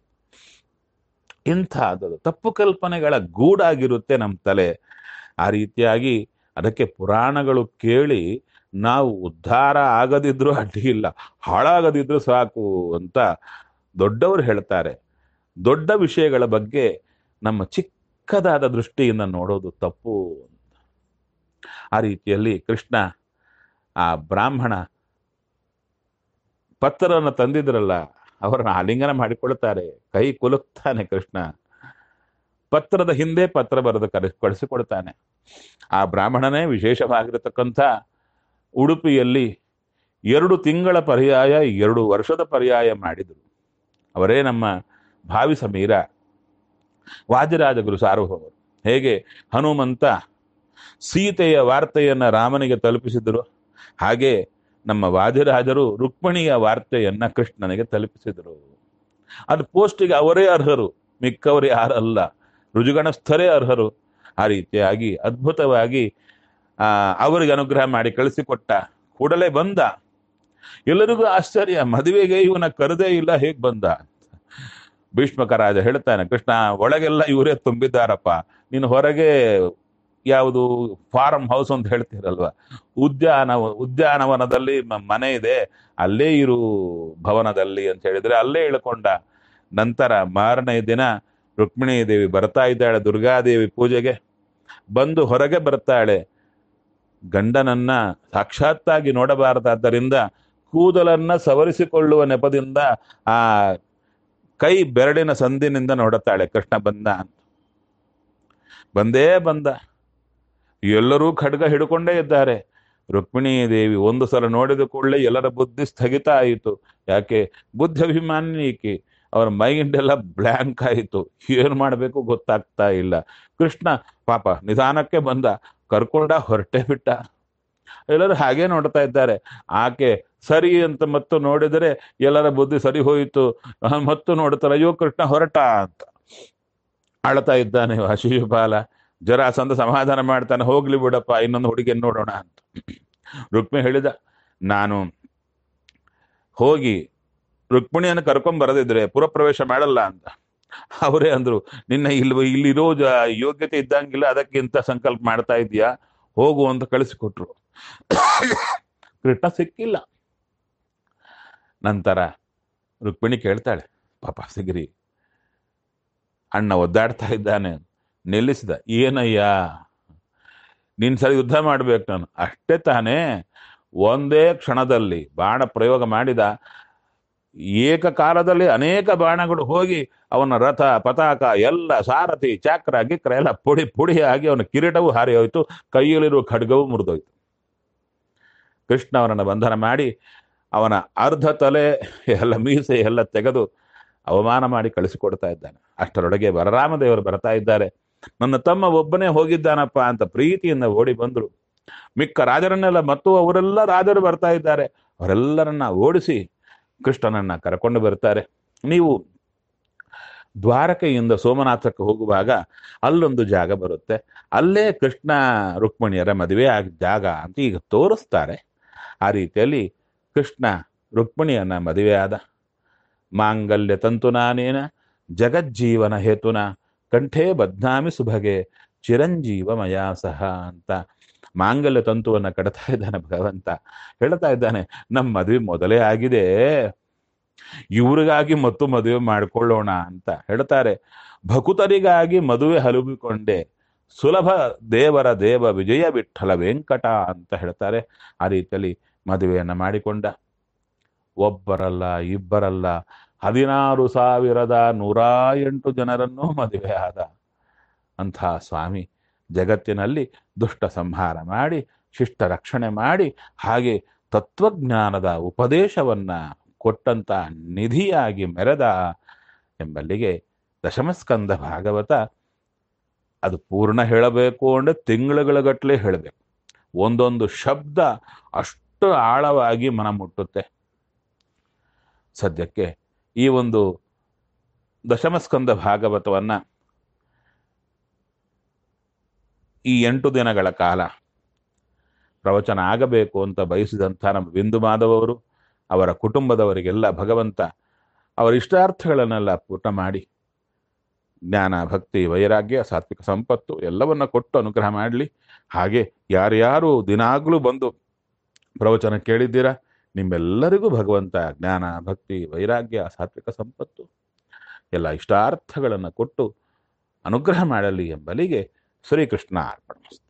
ಇಂಥದ್ದು ತಪ್ಪು ಕಲ್ಪನೆಗಳ ಗೂಡಾಗಿರುತ್ತೆ ನಮ್ಮ ತಲೆ. ಆ ರೀತಿಯಾಗಿ ಅದಕ್ಕೆ ಪುರಾಣಗಳು ಕೇಳಿ ನಾವು ಉದ್ಧಾರ ಆಗದಿದ್ರು ಅಡ್ಡಿ ಇಲ್ಲ, ಹಾಳಾಗದಿದ್ರು ಸಾಕು ಅಂತ ದೊಡ್ಡವರು ಹೇಳ್ತಾರೆ. ದೊಡ್ಡ ವಿಷಯಗಳ ಬಗ್ಗೆ ನಮ್ಮ ಚಿಕ್ಕದಾದ ದೃಷ್ಟಿಯಿಂದ ನೋಡೋದು ತಪ್ಪು. ಆ ರೀತಿಯಲ್ಲಿ ಕೃಷ್ಣ ಆ ಬ್ರಾಹ್ಮಣ ಪತ್ರವನ್ನು ತಂದಿದ್ರಲ್ಲ ಅವರನ್ನ ಆಲಿಂಗನ ಮಾಡಿಕೊಳ್ತಾರೆ, ಕೈ ಕುಲುಕ್ತಾನೆ ಕೃಷ್ಣ. ಪತ್ರದ ಹಿಂದೆ ಪತ್ರ ಬರೆದು ಕಳಿಸಿಕೊಡ್ತಾನೆ. ಆ ಬ್ರಾಹ್ಮಣನೇ ವಿಶೇಷವಾಗಿರತಕ್ಕಂಥ ಉಡುಪಿಯಲ್ಲಿ 2 ತಿಂಗಳ ಪರ್ಯಾಯ 2 ವರ್ಷದ ಪರ್ಯಾಯ ಮಾಡಿದರು. ಅವರೇ ನಮ್ಮ ಭಾವಿ ಸಮೀರ ವಾದಿರಾಜಗುರು ಸಾರ್ವಭೌಮರು. ಹೇಗೆ ಹನುಮಂತ ಸೀತೆಯ ವಾರ್ತೆಯನ್ನ ರಾಮನಿಗೆ ತಲುಪಿಸಿದರು, ಹಾಗೆ ನಮ್ಮ ವಾದಿರಾಜರು ರುಕ್ಮಿಣಿಯ ವಾರ್ತೆಯನ್ನ ಕೃಷ್ಣನಿಗೆ ತಲುಪಿಸಿದರು. ಅದು ಪೋಸ್ಟಿಗೆ ಅವರೇ ಅರ್ಹರು, ಮಿಕ್ಕವರು ಯಾರಲ್ಲ, ರುಜುಗಣಸ್ಥರೇ ಅರ್ಹರು. ಆ ರೀತಿಯಾಗಿ ಅದ್ಭುತವಾಗಿ ಅವರಿಗೆ ಅನುಗ್ರಹ ಮಾಡಿ ಕಳಿಸಿಕೊಟ್ಟ. ಕೂಡಲೇ ಬಂದ. ಎಲ್ಲರಿಗೂ ಆಶ್ಚರ್ಯ, ಮದುವೆಗೆ ಇವನ ಕರೆದೇ ಇಲ್ಲ, ಹೇಗ್ ಬಂದ? ಭೀಷ್ಮಕ ರಾಜ ಹೇಳ್ತಾನೆ, ಕೃಷ್ಣ ಒಳಗೆಲ್ಲ ಇವರೇ ತುಂಬಿದ್ದಾರಪ್ಪ, ನೀನು ಹೊರಗೆ ಯಾವುದು ಫಾರ್ಮ್ ಹೌಸ್ ಅಂತ ಹೇಳ್ತೀರಲ್ವ, ಉದ್ಯಾನವನದಲ್ಲಿ ಮನೆ ಇದೆ, ಅಲ್ಲೇ ಇರು ಭವನದಲ್ಲಿ ಅಂತ ಹೇಳಿದ್ರೆ ಅಲ್ಲೇ ಇಳ್ಕೊಂಡ. ನಂತರ ಮಾರನೇ ದಿನ ರುಕ್ಮಿಣೀ ದೇವಿ ಬರ್ತಾ ಇದ್ದಾಳೆ ದುರ್ಗಾದೇವಿ ಪೂಜೆಗೆ. ಬಂದು ಹೊರಗೆ ಬರ್ತಾಳೆ. ಗಂಡನನ್ನ ಸಾಕ್ಷಾತ್ತಾಗಿ ನೋಡಬಾರದಾದ್ದರಿಂದ ಕೂದಲನ್ನ ಸವರಿಸಿಕೊಳ್ಳುವ ನೆಪದಿಂದ ಆ ಕೈ ಬೆರಳಿನ ಸಂದಿನಿಂದ ನೋಡುತ್ತಾಳೆ ಕೃಷ್ಣ ಬಂದ ಅಂತ. ಬಂದೇ ಬಂದ. ಎಲ್ಲರೂ ಖಡ್ಗ ಹಿಡ್ಕೊಂಡೇ ಇದ್ದಾರೆ. ರುಕ್ಮಿಣೀ ದೇವಿ ಒಂದು ಸಲ ನೋಡಿದ ಕೂಡಲೇ ಎಲ್ಲರ ಬುದ್ಧಿ ಸ್ಥಗಿತ ಆಯಿತು. ಯಾಕೆ? ಬುದ್ಧಿ ಅಭಿಮಾನಿಕಿ, ಅವರ ಮೈಂಡ್ ಎಲ್ಲ ಬ್ಲ್ಯಾಂಕ್ ಆಯಿತು. ಏನು ಮಾಡಬೇಕು ಗೊತ್ತಾಗ್ತಾ ಇಲ್ಲ. ಕೃಷ್ಣ ಪಾಪ ನಿಧಾನಕ್ಕೆ ಬಂದ, ಕರ್ಕೊಂಡ ಹೊರಟೆ ಬಿಟ್ಟ. ಎಲ್ಲರೂ ಹಾಗೆ ನೋಡ್ತಾ ಇದ್ದಾರೆ. ಆಕೆ ಸರಿ ಅಂತ ಮತ್ತು ನೋಡಿದರೆ ಎಲ್ಲರ ಬುದ್ಧಿ ಸರಿ ಹೋಯಿತು. ಮತ್ತು ನೋಡ್ತಾರೆ, ಅಯ್ಯೋ ಕೃಷ್ಣ ಹೊರಟ ಅಂತ ಅಳ್ತಾ ಇದ್ದಾನೆ. ಶಿಶುಪಾಲ ಜರಾಸಂಧ ಸಮಾಧಾನ ಮಾಡ್ತಾನೆ, ಹೋಗ್ಲಿ ಬಿಡಪ್ಪ, ಇನ್ನೊಂದು ಹುಡುಗಿಯನ್ನು ನೋಡೋಣ ಅಂತ. ರುಕ್ಮಿಣಿ ಹೇಳಿದ, ನಾನು ಹೋಗಿ ರುಕ್ಮಿಣಿಯನ್ನು ಕರ್ಕೊಂಡ್ ಬರದಿದ್ರೆ ಪುರಪ್ರವೇಶ ಮಾಡಲ್ಲ ಅಂತ. ಅವರೇ ಅಂದ್ರು, ನಿನ್ನ ಇಲ್ಲಿರೋ ಯೋಗ್ಯತೆ ಇದ್ದಂಗಿಲ್ಲ, ಅದಕ್ಕಿಂತ ಸಂಕಲ್ಪ ಮಾಡ್ತಾ ಇದೀಯಾ, ಹೋಗು ಅಂತ ಕಳಿಸಿಕೊಟ್ರು. ಕೃಷ್ಣ ಸಿಕ್ಕಿಲ್ಲ. ನಂತರ ರುಕ್ಮಿಣಿ ಕೇಳ್ತಾಳೆ, ಪಾಪ ಸಿಗ್ರಿ, ಅಣ್ಣ ಒದ್ದಾಡ್ತಾ ಇದ್ದಾನೆ. ನಿಲ್ಲಿಸಿದ. ಏನಯ್ಯ, ನೀನ್ ಸರಿ ಯುದ್ಧ ಮಾಡ್ಬೇಕು ನಾನು. ಅಷ್ಟೇ ತಾನೇ, ಒಂದೇ ಕ್ಷಣದಲ್ಲಿ ಬಾಣ ಪ್ರಯೋಗ ಮಾಡಿದ. ಏಕಕಾಲದಲ್ಲಿ ಅನೇಕ ಬಾಣಗಳು ಹೋಗಿ ಅವನ ರಥ ಪತಾಕ ಎಲ್ಲ ಸಾರಥಿ ಚಕ್ರ ಗಿಕ್ರ ಎಲ್ಲ ಪುಡಿ ಪುಡಿಯಾಗಿ ಅವನ ಕಿರೀಟವೂ ಹಾರಿ ಹೋಯ್ತು, ಕೈಯಲ್ಲಿರುವ ಖಡ್ಗವೂ ಮುರಿದೋಯ್ತು. ಕೃಷ್ಣ ಅವನನ್ನು ಬಂಧನ ಮಾಡಿ ಅವನ ಅರ್ಧ ತಲೆ ಎಲ್ಲ ಮೀಸೆ ಎಲ್ಲ ತೆಗೆದು ಅವಮಾನ ಮಾಡಿ ಕಳಿಸಿಕೊಡ್ತಾ ಇದ್ದಾನೆ. ಅಷ್ಟರೊಳಗೆ ಬಲರಾಮದೇವರು ಬರ್ತಾ ಇದ್ದಾರೆ. ನನ್ನ ತಮ್ಮ ಒಬ್ಬನೇ ಹೋಗಿದ್ದಾನಪ್ಪ ಅಂತ ಪ್ರೀತಿಯಿಂದ ಓಡಿ ಬಂದ್ರು. ಮಿಕ್ಕ ರಾಜರನ್ನೆಲ್ಲ ಮತ್ತು ಅವರೆಲ್ಲ ರಾಜರು ಬರ್ತಾ ಇದ್ದಾರೆ, ಅವರೆಲ್ಲರನ್ನ ಓಡಿಸಿ ಕೃಷ್ಣನನ್ನ ಕರ್ಕೊಂಡು ಬರ್ತಾರೆ. ನೀವು ದ್ವಾರಕೆಯಿಂದ ಸೋಮನಾಥಕ್ಕೆ ಹೋಗುವಾಗ ಅಲ್ಲೊಂದು ಜಾಗ ಬರುತ್ತೆ, ಅಲ್ಲೇ ಕೃಷ್ಣ ರುಕ್ಮಿಣಿಯರ ಮದುವೆ ಆಗ ಜಾಗ ಅಂತ ಈಗ ತೋರಿಸ್ತಾರೆ. ಆ ರೀತಿಯಲ್ಲಿ ಕೃಷ್ಣ ರುಕ್ಮಿಣಿಯನ್ನ ಮದುವೆಯಾದ. ಮಾಂಗಲ್ಯ ತಂತುನಾನೇನ ಜಗಜ್ಜೀವನ ಹೇತುನ ಕಂಠೇ ಬದ್ನಾಮಿ ಸುಭಗೆ ಚಿರಂಜೀವ ಮಯಾ ಸಹ ಅಂತ ಮಾಂಗಲ್ಯ ತಂತುವನ್ನ ಕಟ್ತಾ ಇದ್ದಾನೆ ಭಗವಂತ. ಹೇಳ್ತಾ ಇದ್ದಾನೆ, ನಮ್ಮ ಮದುವೆ ಮೊದಲೇ ಆಗಿದೆ, ಇವ್ರಿಗಾಗಿ ಮತ್ತು ಮದುವೆ ಮಾಡಿಕೊಳ್ಳೋಣ ಅಂತ ಹೇಳ್ತಾರೆ. ಭಕುತರಿಗಾಗಿ ಮದುವೆ ಹಲುಬಿಕೊಂಡೆ, ಸುಲಭ ದೇವರ ದೇವ ವಿಜಯ ವಿಠಲ ವೆಂಕಟ ಅಂತ ಹೇಳ್ತಾರೆ. ಆ ರೀತಿಯಲ್ಲಿ ಮದುವೆಯನ್ನ ಮಾಡಿಕೊಂಡ. ಒಬ್ಬರಲ್ಲ ಇಬ್ಬರಲ್ಲ 16,108 ಜನರನ್ನು ಮದುವೆ ಆದ ಅಂಥ ಸ್ವಾಮಿ ಜಗತ್ತಿನಲ್ಲಿ ದುಷ್ಟ ಸಂಹಾರ ಮಾಡಿ ಶಿಷ್ಟ ರಕ್ಷಣೆ ಮಾಡಿ ಹಾಗೆ ತತ್ವಜ್ಞಾನದ ಉಪದೇಶವನ್ನ ಕೊಟ್ಟಂತ ನಿಧಿಯಾಗಿ ಮೆರೆದ ಎಂಬಲ್ಲಿಗೆ ದಶಮಸ್ಕಂದ ಭಾಗವತ. ಅದು ಪೂರ್ಣ ಹೇಳಬೇಕು ಅಂದ್ರೆ ತಿಂಗಳುಗಳ ಗಟ್ಟಲೆ ಹೇಳಬೇಕು. ಒಂದೊಂದು ಶಬ್ದ ಅಷ್ಟು ಆಳವಾಗಿ ಮನ ಮುಟ್ಟುತ್ತೆ. ಸದ್ಯಕ್ಕೆ ಈ ಒಂದು ದಶಮಸ್ಕಂದ ಭಾಗವತವನ್ನ ಈ 8 ದಿನಗಳ ಕಾಲ ಪ್ರವಚನ ಆಗಬೇಕು ಅಂತ ಬಯಸಿದಂಥ ನಮ್ಮ ಬಿಂದು ಮಾಧವರು ಅವರ ಕುಟುಂಬದವರಿಗೆಲ್ಲ ಭಗವಂತ ಅವರ ಇಷ್ಟಾರ್ಥಗಳನ್ನೆಲ್ಲ ಪೂರ್ಣ ಮಾಡಿ ಜ್ಞಾನ ಭಕ್ತಿ ವೈರಾಗ್ಯ ಸಾತ್ವಿಕ ಸಂಪತ್ತು ಎಲ್ಲವನ್ನ ಕೊಟ್ಟು ಅನುಗ್ರಹ ಮಾಡಲಿ. ಹಾಗೆ ಯಾರ್ಯಾರು ದಿನಾಗ್ಲೂ ಬಂದು ಪ್ರವಚನ ಕೇಳಿದ್ದೀರಾ ನಿಮ್ಮೆಲ್ಲರಿಗೂ ಭಗವಂತ ಜ್ಞಾನ ಭಕ್ತಿ ವೈರಾಗ್ಯ ಸಾತ್ವಿಕ ಸಂಪತ್ತು ಎಲ್ಲ ಇಷ್ಟಾರ್ಥಗಳನ್ನು ಕೊಟ್ಟು ಅನುಗ್ರಹ ಮಾಡಲಿ ಎಂಬಲಿಗೆ ಶ್ರೀಕೃಷ್ಣ ಅರ್ಪಣ.